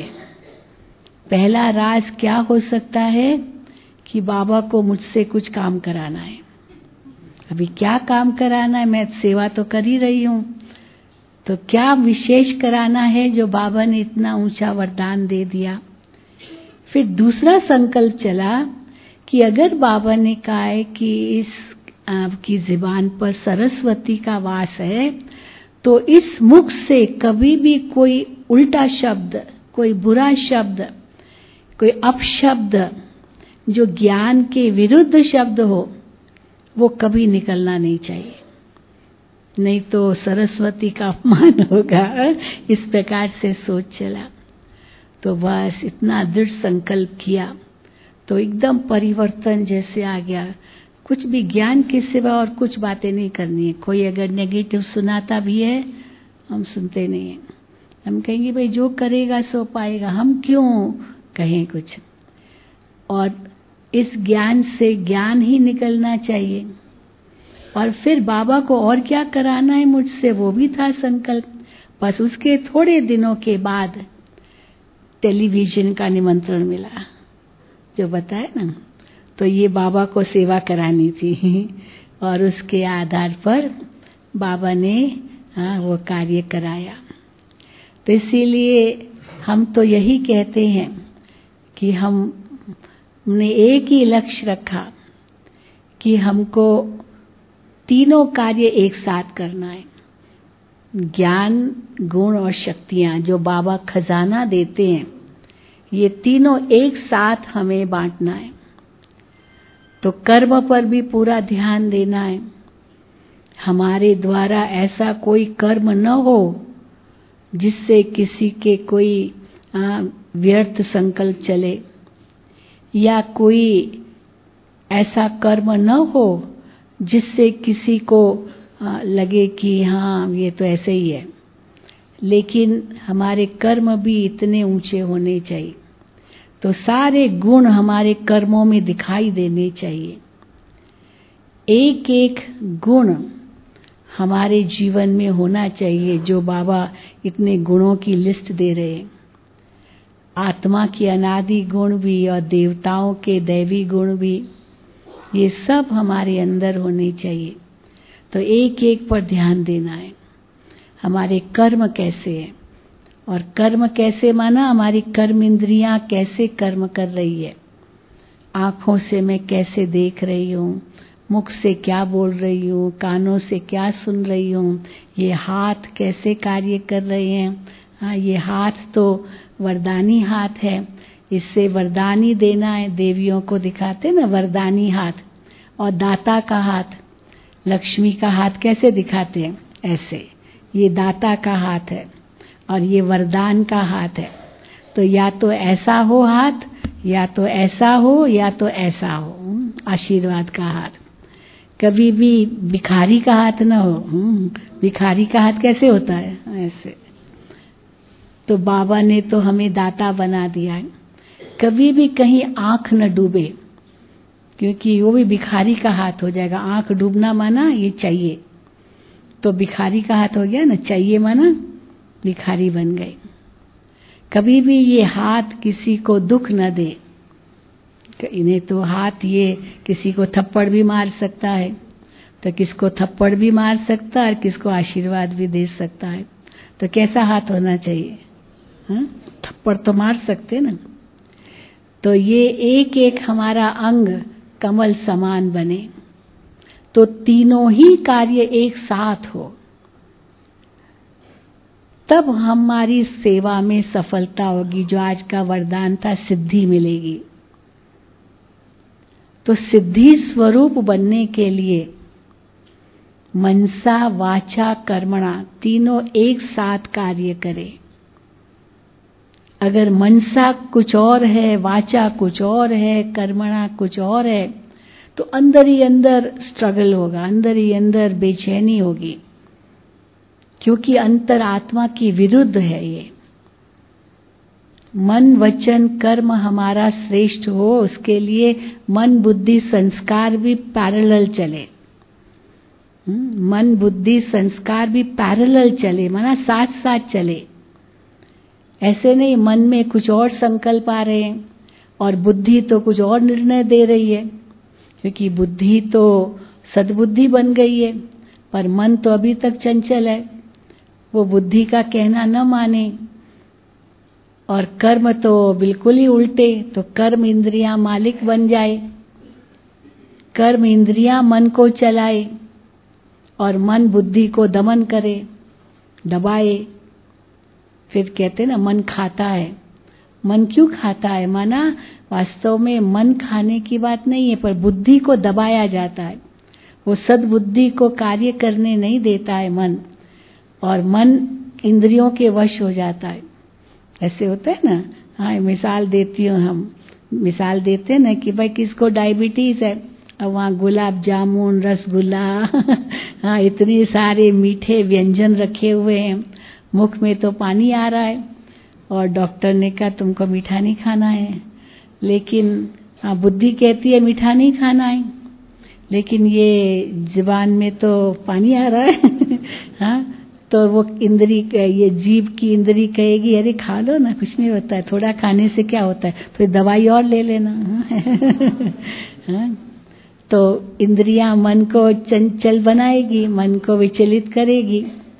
S2: पहला राज क्या हो सकता है कि बाबा को मुझसे कुछ काम कराना है। अभी क्या काम कराना है, मैं सेवा तो कर ही रही हूँ, तो क्या विशेष कराना है जो बाबा ने इतना ऊंचा वरदान दे दिया। फिर दूसरा संकल्प चला कि अगर बाबा ने कहा है कि इस आपकी ज़ुबान पर सरस्वती का वास है, तो इस मुख से कभी भी कोई उल्टा शब्द, कोई बुरा शब्द, कोई अपशब्द जो ज्ञान के विरुद्ध शब्द हो वो कभी निकलना नहीं चाहिए, नहीं तो सरस्वती का अपमान होगा। इस प्रकार से सोच चला। तो बस इतना दृढ़ संकल्प किया तो एकदम परिवर्तन जैसे आ गया। कुछ भी ज्ञान के सिवा और कुछ बातें नहीं करनी है। कोई अगर नेगेटिव सुनाता भी है हम सुनते नहीं हैं। हम कहेंगे भाई जो करेगा सो पाएगा, हम क्यों कहें कुछ। और इस ज्ञान से ज्ञान ही निकलना चाहिए। और फिर बाबा को और क्या कराना है मुझसे वो भी था संकल्प। बस उसके थोड़े दिनों के बाद टेलीविजन का निमंत्रण मिला, जो बताया ना, तो ये बाबा को सेवा करानी थी। और उसके आधार पर बाबा ने वो कार्य कराया। तो इसीलिए हम तो यही कहते हैं कि हमने एक ही लक्ष्य रखा कि हमको तीनों कार्य एक साथ करना है। ज्ञान, गुण और शक्तियाँ जो बाबा खजाना देते हैं, ये तीनों एक साथ हमें बांटना है। तो कर्म पर भी पूरा ध्यान देना है। हमारे द्वारा ऐसा कोई कर्म न हो जिससे किसी के कोई व्यर्थ संकल्प चले, या कोई ऐसा कर्म न हो जिससे किसी को लगे कि हाँ ये तो ऐसे ही है। लेकिन हमारे कर्म भी इतने ऊंचे होने चाहिए, तो सारे गुण हमारे कर्मों में दिखाई देने चाहिए। एक एक गुण हमारे जीवन में होना चाहिए, जो बाबा इतने गुणों की लिस्ट दे रहे हैं। आत्मा के अनादि गुण भी और देवताओं के दैवी गुण भी, ये सब हमारे अंदर होने चाहिए। तो एक एक पर ध्यान देना है। हमारे कर्म कैसे हैं, और कर्म कैसे माना, हमारी कर्म इंद्रियां कैसे कर्म कर रही है। आँखों से मैं कैसे देख रही हूँ, मुख से क्या बोल रही हूँ, कानों से क्या सुन रही हूँ, ये हाथ कैसे कार्य कर रहे हैं। ये हाथ तो वरदानी हाथ है, इससे वरदानी देना है। देवियों को दिखाते ना वरदानी हाथ, और दाता का हाथ, लक्ष्मी का हाथ कैसे दिखाते हैं, ऐसे। ये दाता का हाथ है और ये वरदान का हाथ है। तो या तो ऐसा हो हाथ, या तो ऐसा हो, या तो ऐसा हो, आशीर्वाद का हाथ। कभी भी भिखारी का हाथ ना हो। भिखारी का हाथ कैसे होता है, ऐसे। तो बाबा ने तो हमें दाता बना दिया है। कभी भी कहीं आंख न डूबे, क्योंकि वो भी भिखारी का हाथ हो जाएगा। आंख डूबना माना ये चाहिए, तो भिखारी का हाथ हो गया ना, चाहिए माना भिखारी बन गए। कभी भी ये हाथ किसी को दुख न दे। इन्हें तो हाथ ये किसी को थप्पड़ भी मार सकता है, तो किसको थप्पड़ भी मार सकता है और किसको आशीर्वाद भी दे सकता है। तो कैसा हाथ होना चाहिए, थप्पड़ तो मार सकते ना। तो ये एक एक हमारा अंग कमल समान बने, तो तीनों ही कार्य एक साथ हो, तब हमारी सेवा में सफलता होगी। जो आज का वरदान था, सिद्धि मिलेगी। तो सिद्धि स्वरूप बनने के लिए मनसा वाचा कर्मणा तीनों एक साथ कार्य करें। अगर मनसा कुछ और है, वाचा कुछ और है, कर्मणा कुछ और है, तो अंदर ही अंदर स्ट्रगल होगा, अंदर ही अंदर बेचैनी होगी, क्योंकि अंतर आत्मा की विरुद्ध है ये। मन वचन कर्म हमारा श्रेष्ठ हो, उसके लिए मन बुद्धि संस्कार भी पैरेलल चले। मन बुद्धि संस्कार भी पैरेलल चले, माना साथ साथ चले। ऐसे नहीं मन में कुछ और संकल्प आ रहे हैं और बुद्धि तो कुछ और निर्णय दे रही है, क्योंकि बुद्धि तो सद्बुद्धि बन गई है, पर मन तो अभी तक चंचल है, वो बुद्धि का कहना न माने। और कर्म तो बिल्कुल ही उल्टे, तो कर्म इंद्रियां मालिक बन जाए, कर्म इंद्रियां मन को चलाए और मन बुद्धि को दमन करे, दबाए। फिर कहते ना मन खाता है। मन क्यों खाता है, माना वास्तव में मन खाने की बात नहीं है, पर बुद्धि को दबाया जाता है। वो सद्बुद्धि को कार्य करने नहीं देता है मन, और मन इंद्रियों के वश हो जाता है। ऐसे होता है ना। हाँ, मिसाल देती हूँ, हम मिसाल देते हैं ना कि भाई किसको डायबिटीज है, अब वहाँ गुलाब जामुन, रसगुल्ला हाँ, इतने सारे मीठे व्यंजन रखे हुए हैं, मुख में तो पानी आ रहा है, और डॉक्टर ने कहा तुमको मीठा नहीं खाना है। लेकिन हाँ, बुद्धि कहती है मीठा नहीं खाना है, लेकिन ये जुबान में तो पानी आ रहा है हाँ, तो वो इंद्री, ये जीभ की इंद्री कहेगी अरे खा लो ना, कुछ नहीं होता है, थोड़ा खाने से क्या होता है, तो दवाई और ले लेना हाँ। तो इंद्रियां मन को चंचल बनाएगी, मन को विचलित करेगी।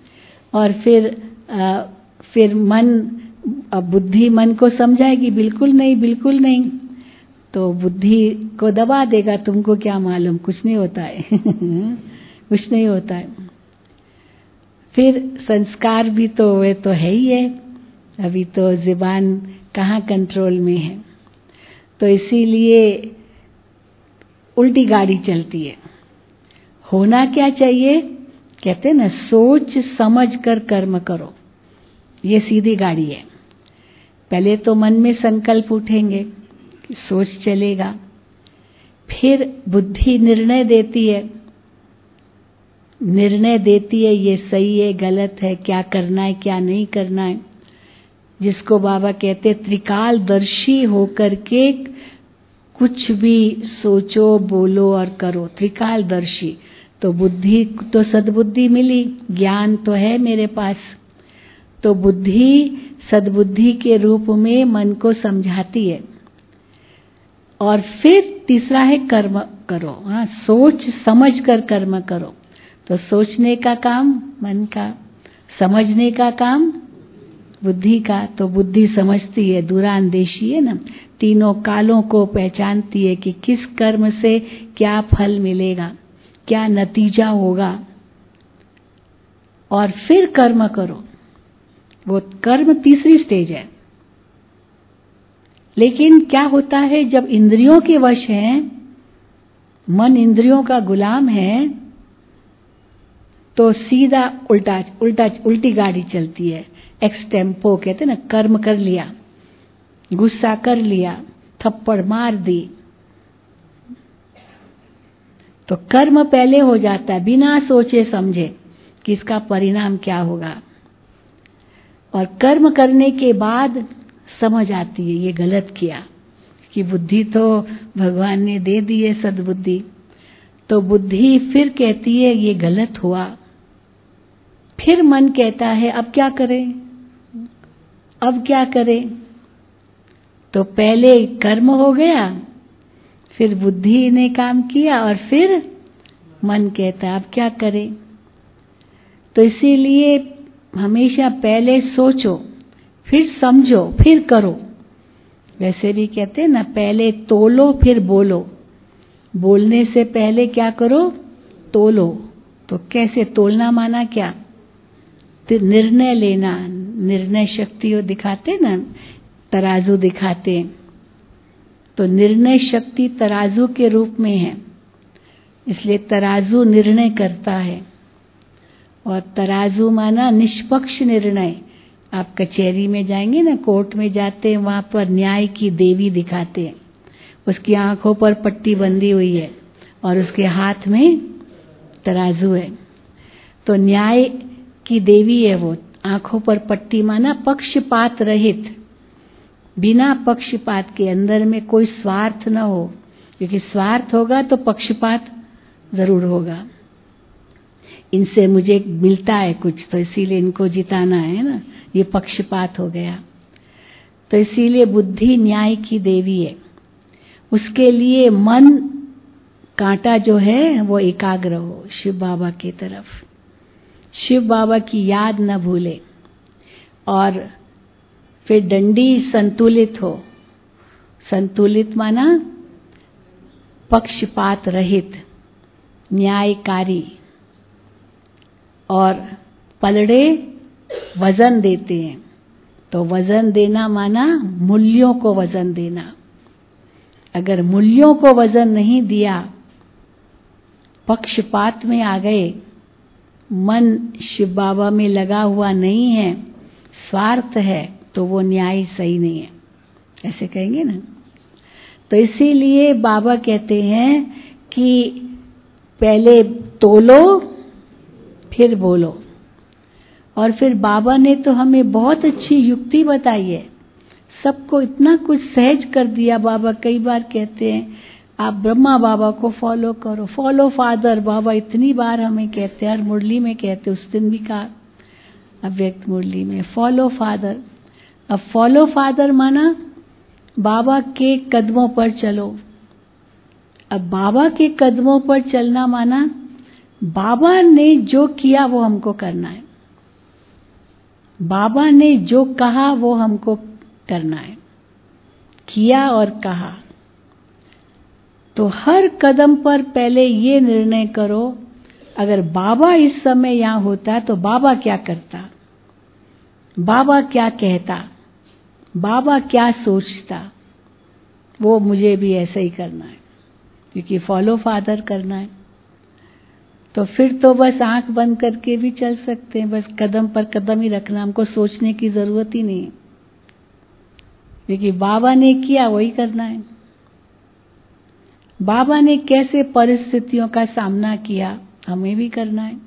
S2: और फिर बुद्धि मन को समझाएगी बिल्कुल नहीं, बिल्कुल नहीं, तो बुद्धि को दबा देगा, तुमको क्या मालूम, कुछ नहीं होता है कुछ नहीं होता है। फिर संस्कार भी तो वे तो है ही है, अभी तो ज़ुबान कहाँ कंट्रोल में है, तो इसीलिए उल्टी गाड़ी चलती है। होना क्या चाहिए, कहते हैं ना, सोच समझ कर कर्म करो, ये सीधी गाड़ी है। पहले तो मन में संकल्प उठेंगे, सोच चलेगा, फिर बुद्धि निर्णय देती है, ये सही है गलत है, क्या करना है क्या नहीं करना है, जिसको बाबा कहते त्रिकालदर्शी होकर के कुछ भी सोचो बोलो और करो। त्रिकालदर्शी तो बुद्धि तो सद्बुद्धि मिली, ज्ञान तो है मेरे पास, तो बुद्धि सद्बुद्धि के रूप में मन को समझाती है। और फिर तीसरा है कर्म करो, हाँ, सोच समझ कर कर्म करो। तो सोचने का काम मन का, समझने का काम बुद्धि का। तो बुद्धि समझती है, दूरांदेशी है ना, तीनों कालों को पहचानती है कि किस कर्म से क्या फल मिलेगा, क्या नतीजा होगा, और फिर कर्म करो। वो कर्म तीसरी स्टेज है। लेकिन क्या होता है, जब इंद्रियों के वश हैं, मन इंद्रियों का गुलाम है, तो सीधा उल्टी गाड़ी चलती है। एक्सटेम्पो कहते हैं ना, कर्म कर लिया, गुस्सा कर लिया, थप्पड़ मार दी, तो कर्म पहले हो जाता है बिना सोचे समझे कि इसका परिणाम क्या होगा। और कर्म करने के बाद समझ आती है ये गलत किया, कि बुद्धि तो भगवान ने दे दी है सद्बुद्धि, तो बुद्धि फिर कहती है ये गलत हुआ। फिर मन कहता है अब क्या करें, अब क्या करें। तो पहले कर्म हो गया, फिर बुद्धि ने काम किया, और फिर मन कहता है अब क्या करें। तो इसीलिए हमेशा पहले सोचो, फिर समझो, फिर करो। वैसे भी कहते हैं ना, पहले तोलो फिर बोलो। बोलने से पहले क्या करो, तोलो। तो कैसे तोलना, माना क्या, तो निर्णय लेना, निर्णय शक्ति वो दिखाते ना, तराजू दिखाते, तो निर्णय शक्ति तराजू के रूप में है, इसलिए तराजू निर्णय करता है। और तराजू माना निष्पक्ष निर्णय। आप कचहरी में जाएंगे ना, कोर्ट में जाते हैं, वहां पर न्याय की देवी दिखाते हैं, उसकी आंखों पर पट्टी बंधी हुई है और उसके हाथ में तराजू है। तो न्याय की देवी है वो, आंखों पर पट्टी माना पक्षपात रहित, बिना पक्षपात के, अंदर में कोई स्वार्थ न हो, क्योंकि स्वार्थ होगा तो पक्षपात जरूर होगा। इनसे मुझे मिलता है कुछ, तो इसीलिए इनको जिताना है ना, ये पक्षपात हो गया। तो इसीलिए बुद्धि न्याय की देवी है। उसके लिए मन कांटा जो है वो एकाग्र हो शिव बाबा की तरफ, शिव बाबा की याद न भूले। और फिर डंडी संतुलित हो, संतुलित माना पक्षपात रहित, न्यायकारी। और पलड़े वजन देते हैं, तो वजन देना माना मूल्यों को वजन देना। अगर मूल्यों को वजन नहीं दिया, पक्षपात में आ गए, मन शिव बाबा में लगा हुआ नहीं है, स्वार्थ है, तो वो न्याय सही नहीं है, ऐसे कहेंगे ना। तो इसीलिए बाबा कहते हैं कि पहले तोलो फिर बोलो। और फिर बाबा ने तो हमें बहुत अच्छी युक्ति बताई है, सबको इतना कुछ सहज कर दिया। बाबा कई बार कहते हैं आप ब्रह्मा बाबा को फॉलो करो, फॉलो फादर। बाबा इतनी बार हमें कहते हैं, हर मुरली में कहते, उस दिन भी कहा अव्यक्त मुरली में, फॉलो फादर। अब फॉलो फादर माना बाबा के कदमों पर चलो। अब बाबा के कदमों पर चलना माना बाबा ने जो किया वो हमको करना है। बाबा ने जो कहा वो हमको करना है, किया और कहा। तो हर कदम पर पहले ये निर्णय करो, अगर बाबा इस समय यहाँ होता तो बाबा क्या करता, बाबा क्या कहता, बाबा क्या सोचता, वो मुझे भी ऐसा ही करना है, क्योंकि फॉलो फादर करना है। तो फिर तो बस आंख बंद करके भी चल सकते हैं, बस कदम पर कदम ही रखना, हमको सोचने की जरूरत ही नहीं है, क्योंकि बाबा ने किया वही करना है। बाबा ने कैसे परिस्थितियों का सामना किया हमें भी करना है।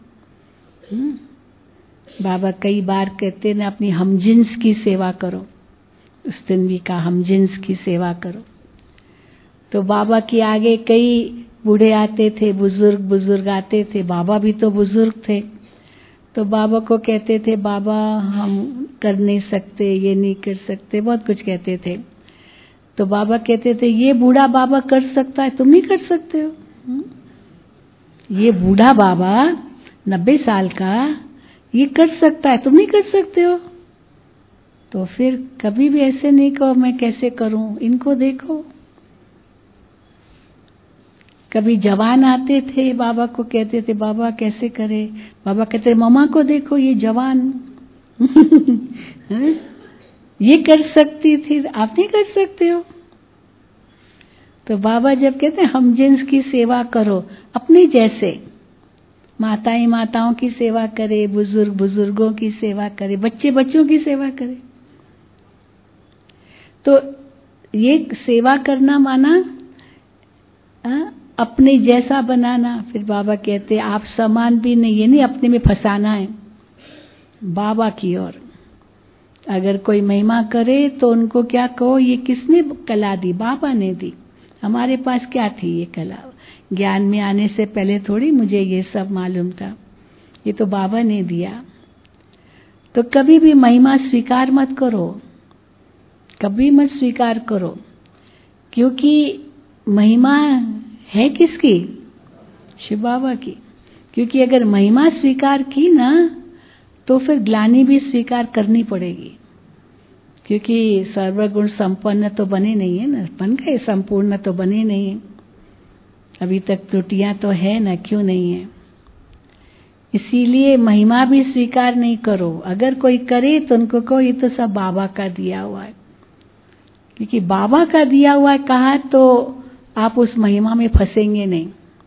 S2: बाबा कई बार कहते हैं अपनी हमजिन्स की सेवा करो, उस दिन भी कहा हमजिन्स की सेवा करो। तो बाबा के आगे कई बूढ़े आते थे, बुजुर्ग आते थे, बाबा भी तो बुजुर्ग थे। तो बाबा को कहते थे बाबा हम कर नहीं सकते, ये नहीं कर सकते, बहुत कुछ कहते थे। तो बाबा कहते थे ये बूढ़ा बाबा कर सकता है, तुम नहीं कर सकते हो। ये बूढ़ा बाबा 90 साल का ये कर सकता है, तुम नहीं कर सकते हो। तो फिर कभी भी ऐसे नहीं कहो मैं कैसे करूं, इनको देखो। कभी जवान आते थे, बाबा को कहते थे बाबा कैसे करे, बाबा कहते मम्मा को देखो ये जवान ये कर सकती थी, आप नहीं कर सकते हो। तो बाबा जब कहते हैं हम जिन्स की सेवा करो, अपने जैसे माताएं माताओं की सेवा करे, बुजुर्ग बुजुर्गों की सेवा करे, बच्चे बच्चों की सेवा करे। तो ये सेवा करना माना अपने जैसा बनाना। फिर बाबा कहते आप समान भी नहीं, ये नहीं अपने में फंसाना है, बाबा की ओर। अगर कोई महिमा करे तो उनको क्या कहो ये किसने कला दी, बाबा ने दी। हमारे पास क्या थी ये कला, ज्ञान में आने से पहले थोड़ी मुझे ये सब मालूम था, ये तो बाबा ने दिया। तो कभी भी महिमा स्वीकार मत करो, कभी मत स्वीकार करो, क्योंकि महिमा है किसकी, शिव बाबा की। क्योंकि अगर महिमा स्वीकार की ना तो फिर ग्लानि भी स्वीकार करनी पड़ेगी, क्योंकि सर्वगुण संपन्न तो बने नहीं है ना, बन गए संपूर्ण तो बने नहीं है, अभी तक त्रुटियां तो है ना, क्यों नहीं है। इसीलिए महिमा भी स्वीकार नहीं करो। अगर कोई करे तो उनको कहो ये तो सब बाबा का दिया हुआ है, क्योंकि बाबा का दिया हुआ है कहा तो आप उस महिमा में फंसेंगे नहीं।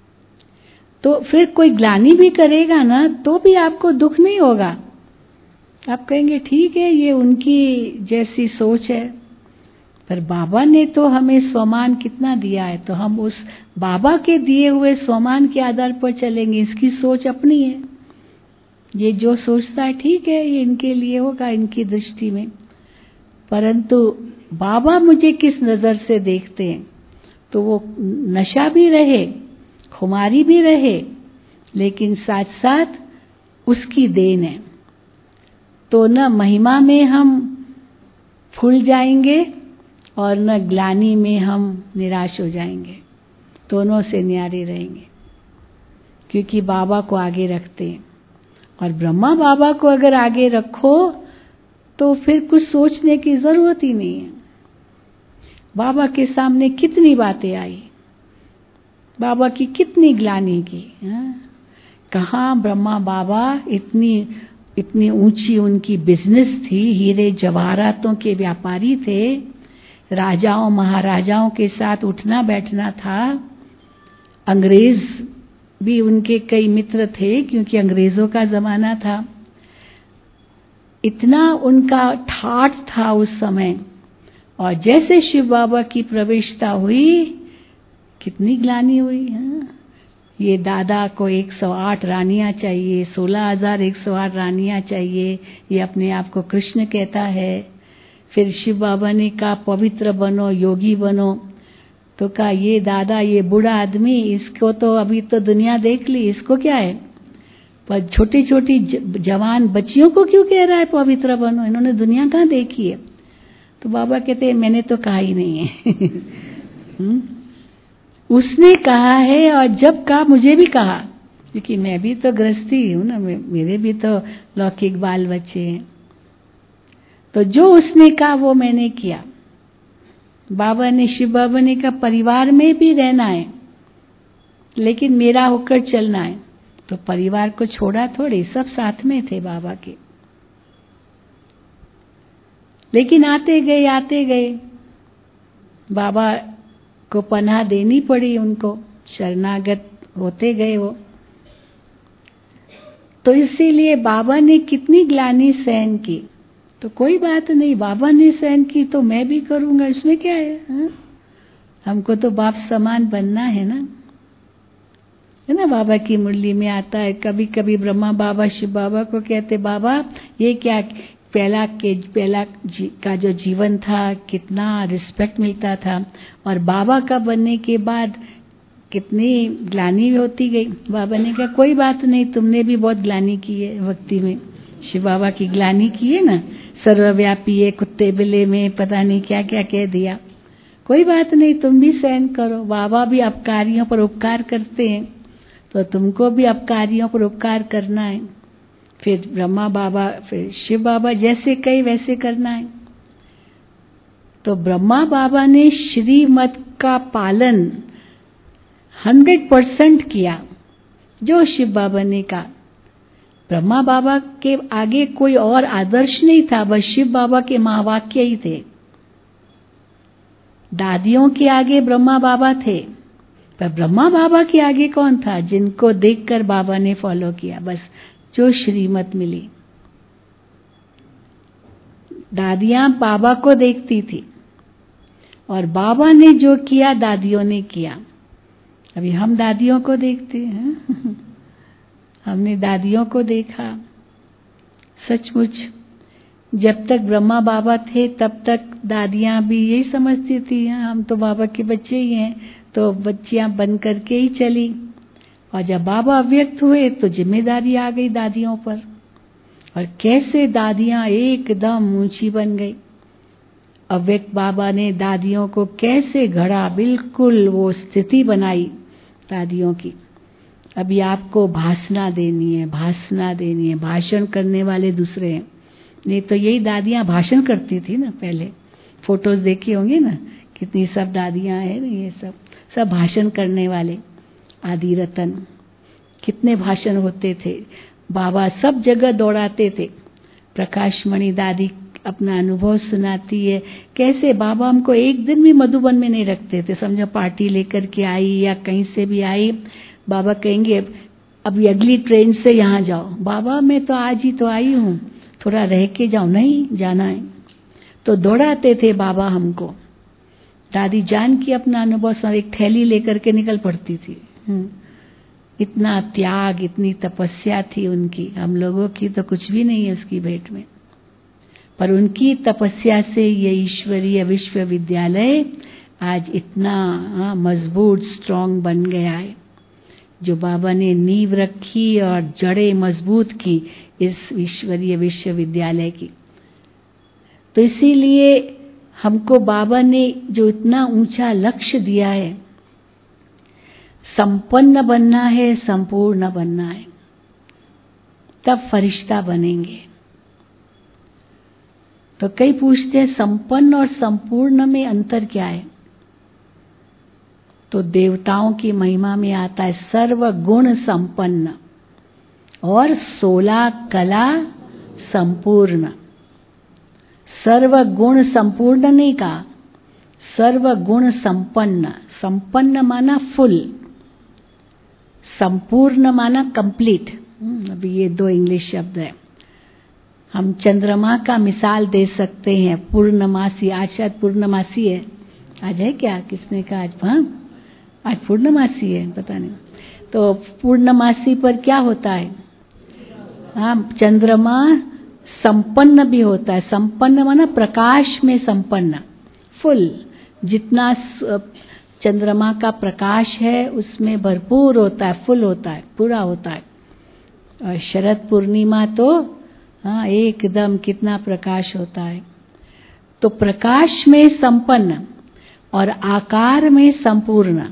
S2: तो फिर कोई ग्लानि भी करेगा ना तो भी आपको दुख नहीं होगा, आप कहेंगे ठीक है ये उनकी जैसी सोच है, पर बाबा ने तो हमें स्वमान कितना दिया है, तो हम उस बाबा के दिए हुए स्वमान के आधार पर चलेंगे। इसकी सोच अपनी है, ये जो सोचता है ठीक है, ये इनके लिए होगा इनकी दृष्टि में, परंतु बाबा मुझे किस नजर से देखते हैं, तो वो नशा भी रहे, खुमारी भी रहे, लेकिन साथ साथ उसकी देन है। तो न महिमा में हम फूल जाएंगे और न ग्लानि में हम निराश हो जाएंगे, दोनों से न्यारे रहेंगे, क्योंकि बाबा को आगे रखते हैं। और ब्रह्मा बाबा को अगर आगे रखो तो फिर कुछ सोचने की जरूरत ही नहीं है। बाबा के सामने कितनी बातें आई, बाबा की कितनी ग्लानि की, कहाँ ब्रह्मा बाबा इतनी ऊंची उनकी बिजनेस थी, हीरे जवाहरातों के व्यापारी थे, राजाओं महाराजाओं के साथ उठना बैठना था, अंग्रेज भी उनके कई मित्र थे क्योंकि अंग्रेजों का जमाना था, इतना उनका ठाठ था उस समय। और जैसे शिव बाबा की प्रविष्टता हुई कितनी ग्लानि हुई है। ये दादा को 108 रानियां चाहिए, 16,108 रानियां चाहिए, ये अपने आप को कृष्ण कहता है। फिर शिव बाबा ने कहा पवित्र बनो, योगी बनो, तो कहा ये दादा ये बूढ़ा आदमी, इसको तो अभी तो दुनिया देख ली, इसको क्या है, पर छोटी छोटी जवान बच्चियों को क्यों कह रहा है पवित्र बनो, इन्होंने दुनिया कहाँ देखी है। तो बाबा कहते हैं मैंने तो कहा ही नहीं है उसने कहा है, और जब कहा मुझे भी कहा, क्योंकि मैं भी तो गृहस्थी हूँ ना, मेरे भी तो लौकिक बाल बच्चे हैं। तो जो उसने कहा वो मैंने किया। बाबा ने, शिव बाबा ने कहा परिवार में भी रहना है लेकिन मेरा होकर चलना है। तो परिवार को छोड़ा थोड़ी, सब साथ में थे बाबा के। लेकिन आते गए बाबा को पनाह देनी पड़ी, उनको शरणागत होते गए वो। तो इसीलिए बाबा ने कितनी ग्लानि सहन की। तो कोई बात नहीं, बाबा ने सहन की तो मैं भी करूंगा, इसमें क्या है, हा? हमको तो बाप समान बनना है ना। बाबा की मुरली में आता है, कभी कभी ब्रह्मा बाबा शिव बाबा को कहते, बाबा ये क्या, पहला का जो जीवन था कितना रिस्पेक्ट मिलता था, और बाबा का बनने के बाद कितनी ग्लानि होती गई। बाबा ने कहा कोई बात नहीं, तुमने भी बहुत ग्लानि की है भक्ति में, शिव बाबा की ग्लानि की है ना, सर्वव्यापी है, कुत्ते बिल्ले में पता नहीं क्या क्या कह दिया। कोई बात नहीं, तुम भी सहन करो। बाबा भी अपकारियों पर उपकार करते हैं तो तुमको भी अपकारियों पर उपकार करना है। फिर ब्रह्मा बाबा, फिर शिव बाबा जैसे कहे वैसे करना है। तो ब्रह्मा बाबा ने श्रीमत का पालन 100% किया, जो शिव बाबा ने कहा। ब्रह्मा बाबा के आगे कोई और आदर्श नहीं था, बस शिव बाबा के महावाक्य ही थे। दादियों के आगे ब्रह्मा बाबा थे, पर ब्रह्मा बाबा के आगे कौन था, जिनको देखकर बाबा ने फॉलो किया, बस जो श्रीमत मिली। दादियां बाबा को देखती थी और बाबा ने जो किया दादियों ने किया। अभी हम दादियों को देखते हैं, हमने दादियों को देखा। सचमुच जब तक ब्रह्मा बाबा थे तब तक दादियां भी यही समझती थी, हम तो बाबा के बच्चे ही हैं, तो बच्चियां बन करके ही चली। और जब बाबा अव्यक्त हुए तो जिम्मेदारी आ गई दादियों पर, और कैसे दादियां एकदम ऊंची बन गई। अव्यक्त बाबा ने दादियों को कैसे घड़ा, बिल्कुल वो स्थिति बनाई दादियों की। अभी आपको भाषणा देनी है, भाषण करने वाले दूसरे हैं। नहीं तो यही दादियां भाषण करती थी ना पहले, फोटोज देखी होंगी ना, कितनी सब दादियां हैं ना, ये सब भाषण करने वाले। आदि रतन, कितने भाषण होते थे, बाबा सब जगह दौड़ाते थे। प्रकाशमणि दादी अपना अनुभव सुनाती है, कैसे बाबा हमको एक दिन भी मधुबन में नहीं रखते थे। समझो पार्टी लेकर के आई या कहीं से भी आई, बाबा कहेंगे अभी अगली ट्रेन से यहाँ जाओ। बाबा मैं तो आज ही तो आई हूँ, थोड़ा रह के जाओ, नहीं जाना है। तो दौड़ाते थे बाबा हमको। दादी जान की अपना अनुभव एक थैली लेकर के निकल पड़ती थी। इतना त्याग, इतनी तपस्या थी उनकी, हम लोगों की तो कुछ भी नहीं है उसकी भेंट में। पर उनकी तपस्या से ये ईश्वरीय विश्वविद्यालय आज इतना मजबूत, स्ट्रांग बन गया है। जो बाबा ने नींव रखी और जड़ें मजबूत की इस ईश्वरीय विश्वविद्यालय की। तो इसीलिए हमको बाबा ने जो इतना ऊंचा लक्ष्य दिया है, संपन्न बनना है, संपूर्ण बनना है, तब फरिश्ता बनेंगे। तो कई पूछते हैं संपन्न और संपूर्ण में अंतर क्या है। तो देवताओं की महिमा में आता है सर्व गुण संपन्न और 16 कला संपूर्ण। सर्व गुण संपूर्ण नहीं कहा, सर्व गुण संपन्न। संपन्न माना फुल, संपूर्ण माना कंप्लीट। अभी ये दो इंग्लिश शब्द है। हम चंद्रमा का मिसाल दे सकते हैं, पूर्णमासी। आज शायद पूर्णमासी है, आज है क्या, किसने कहा आज? हाँ, आज पूर्णमासी है, पता नहीं। तो पूर्णमासी पर क्या होता है? हाँ, चंद्रमा संपन्न भी होता है। संपन्न माना प्रकाश में संपन्न, फुल। जितना चंद्रमा का प्रकाश है उसमें भरपूर होता है, फुल होता है, पूरा होता है। और शरद पूर्णिमा तो हाँ एकदम कितना प्रकाश होता है। तो प्रकाश में संपन्न और आकार में संपूर्ण।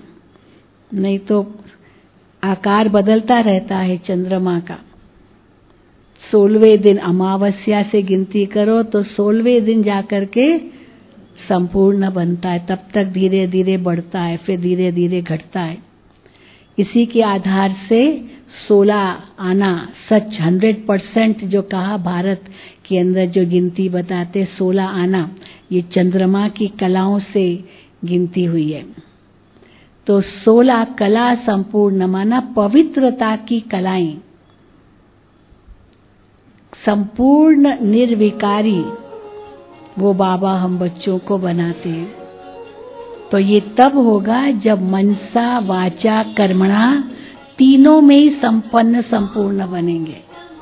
S2: नहीं तो आकार बदलता रहता है चंद्रमा का। 16वें दिन अमावस्या से गिनती करो तो 16वें दिन जाकर के संपूर्ण बनता है। तब तक धीरे धीरे बढ़ता है, फिर धीरे धीरे घटता है। इसी के आधार से 16 आना सच 100% जो कहा भारत के अंदर जो गिनती बताते 16 आना, ये चंद्रमा की कलाओं से गिनती हुई है। तो 16 कला संपूर्ण माना पवित्रता की कलाएं, संपूर्ण निर्विकारी वो बाबा हम बच्चों को बनाते हैं। तो ये तब होगा जब मनसा वाचा कर्मणा तीनों में ही संपन्न संपूर्ण बनेंगे।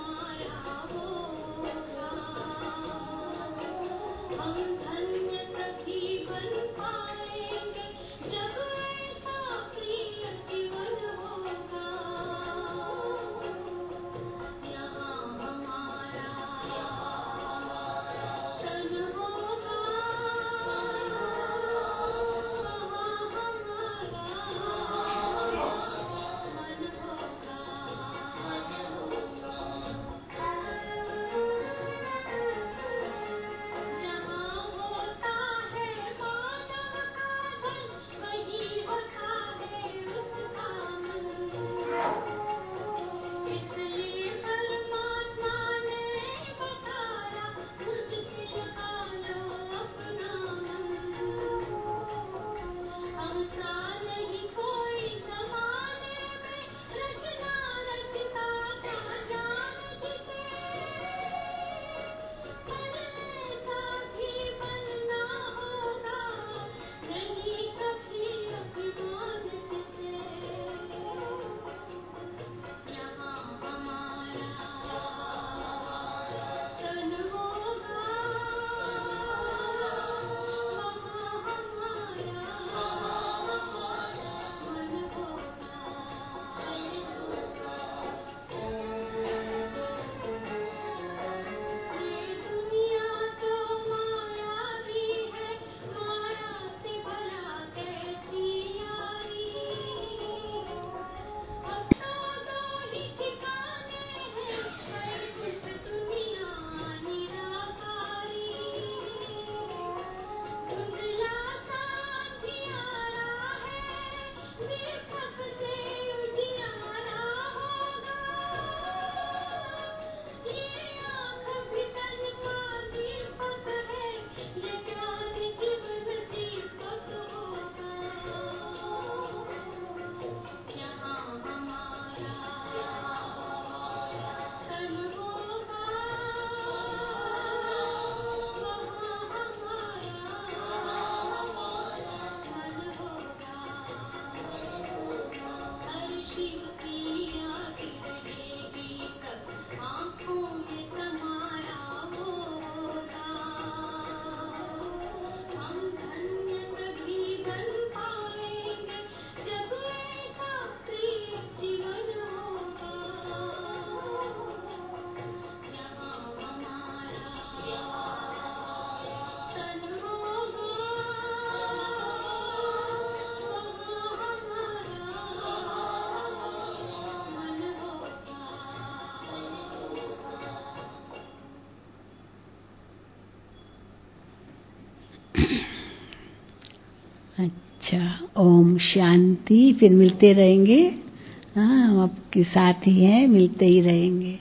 S2: अच्छा, ओम शांति। फिर मिलते रहेंगे। हाँ, हम आपके साथ ही हैं, मिलते ही रहेंगे।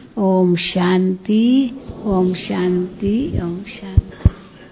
S2: ओम शांति, ओम शांति, ओम शांति।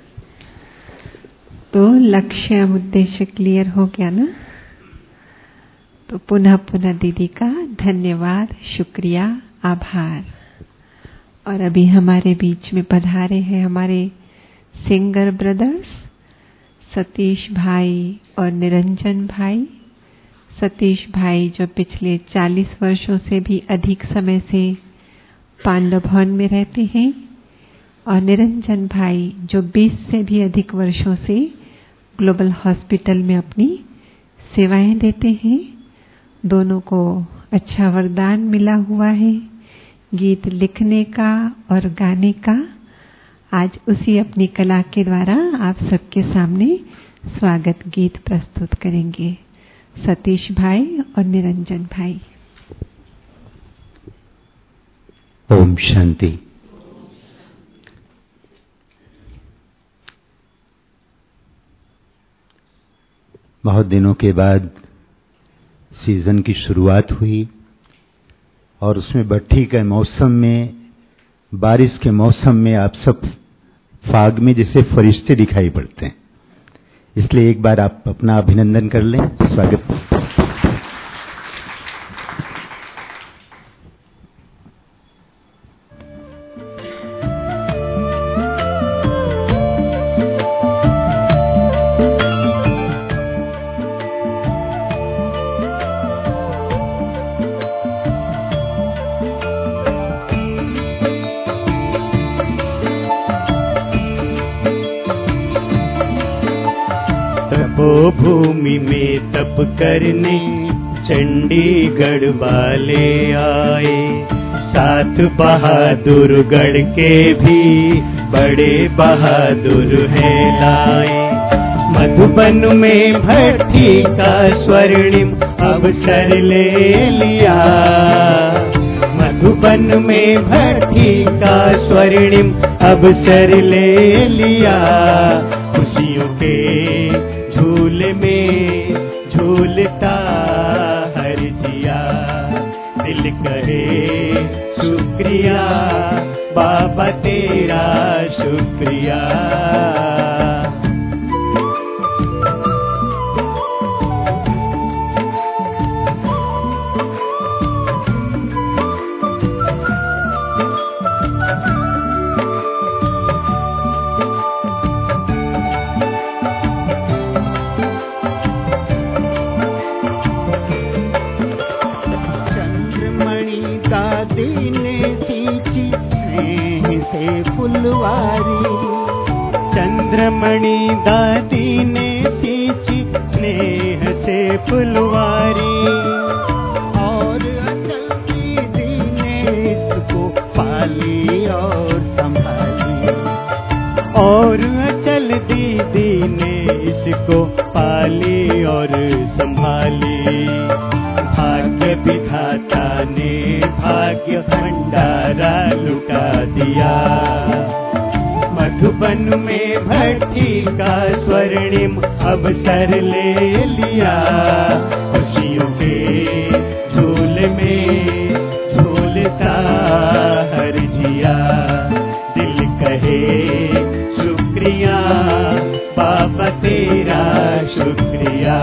S1: तो लक्ष्य उद्देश्य क्लियर हो गया ना? तो पुनः पुनः दीदी का धन्यवाद, शुक्रिया, आभार। और अभी हमारे बीच में पधारे हैं हमारे सिंगर ब्रदर्स सतीश भाई और निरंजन भाई। सतीश भाई जो पिछले 40 वर्षों से भी अधिक समय से पांडव भवन में रहते हैं, और निरंजन भाई जो 20 से भी अधिक वर्षों से ग्लोबल हॉस्पिटल में अपनी सेवाएं देते हैं। दोनों को अच्छा वरदान मिला हुआ है गीत लिखने का और गाने का। आज उसी अपनी कला के द्वारा आप सबके सामने स्वागत गीत प्रस्तुत करेंगे सतीश भाई और निरंजन भाई।
S3: ओम शांति। बहुत दिनों के बाद सीजन की शुरुआत हुई और उसमें भट्ठी के मौसम में, बारिश के मौसम में आप सब फाग में जैसे फरिश्ते दिखाई पड़ते हैं। इसलिए एक बार आप अपना अभिनंदन कर लें। स्वागत।
S4: भूमि में तप करने चंडीगढ़ वाले आए, साथ बहादुरगढ़ के भी बड़े बहादुर हैं लाए। मधुबन में भट्ठी का स्वर्णिम अवसर ले लिया, मधुबन में भट्ठी का स्वर्णिम अवसर ले लिया। खुशियों के झूले में झूलता हर जिया, दिल कहे शुक्रिया बाबा तेरा शुक्रिया। चंद्रमणि दादी ने सींची स्नेह से फुलवारी, और अचल दीदी ने इसको पाली और संभाली, और अचल दीदी ने इसको पाली और संभाली। भाग्य विधाता ने भाग्य भंडारा लुटा दिया, मधुबन में भट्ठी का स्वर्णिम अवसर ले लिया। खुशियों के झूले में झूलता हर जिया, दिल कहे शुक्रिया बाबा तेरा शुक्रिया।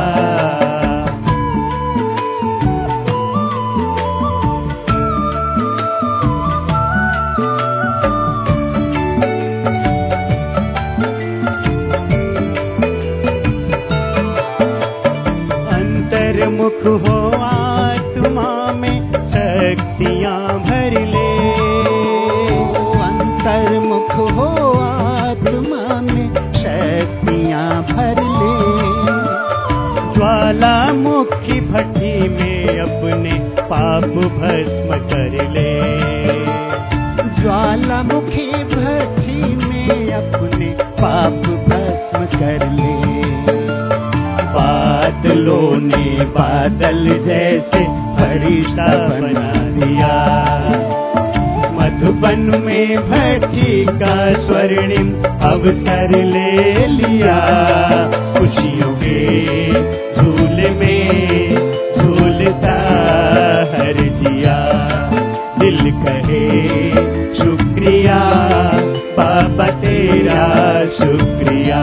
S4: मुख हो आत्मा में शक्तियाँ भर ले, अंतर्मुख हो आत्मा में शक्तियाँ भर ले। ज्वालामुखी भट्टी में अपने पाप भस्म कर ले, ज्वालामुखी भट्टी में अपने पाप भस्म कर ले। बादलों ने बादल जैसे फरिश्ता बना दिया, मधुबन में भट्ठी का स्वर्णिम अवसर ले लिया। खुशियों के झूले में झूलता हर जिया, दिल कहे शुक्रिया बाबा तेरा शुक्रिया।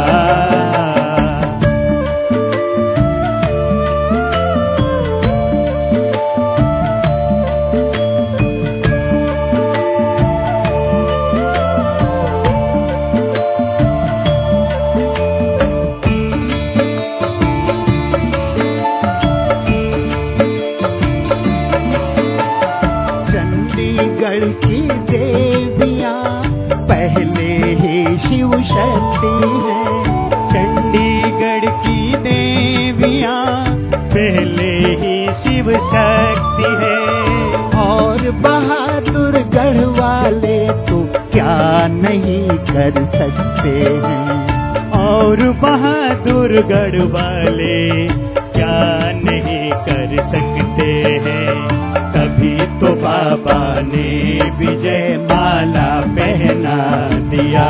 S4: की देवियाँ पहले ही शिव शक्ति है, चंडीगढ़ की देवियाँ पहले ही शिव शक्ति है। और बहादुरगढ़ वाले तो क्या नहीं कर सकते हैं, और बहादुरगढ़ वाले क्या नहीं कर सकते हैं। तभी तो बाबा ने विजय माला पहना दिया।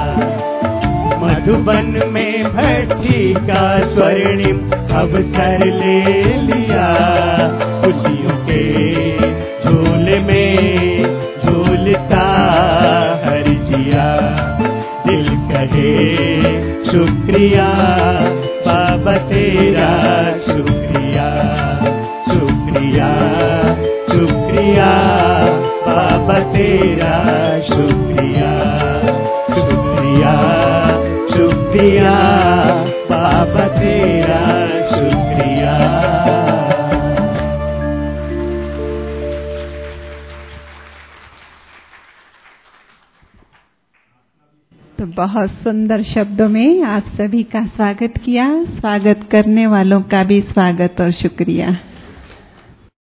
S4: मधुबन में भट्टी का स्वर्णिम अवसर ले लिया। खुशियों के झूले में झूलता हर जिया। दिल कहे शुक्रिया बाबा तेरा शुक्रिया, शुक्रिया शुक्रिया बाबा तेरा शुक्रिया, शुक्रिया शुक्रिया बाबा तेरा शुक्रिया।
S1: तो बहुत सुंदर शब्दों में आप सभी का स्वागत किया। स्वागत करने वालों का भी स्वागत और शुक्रिया।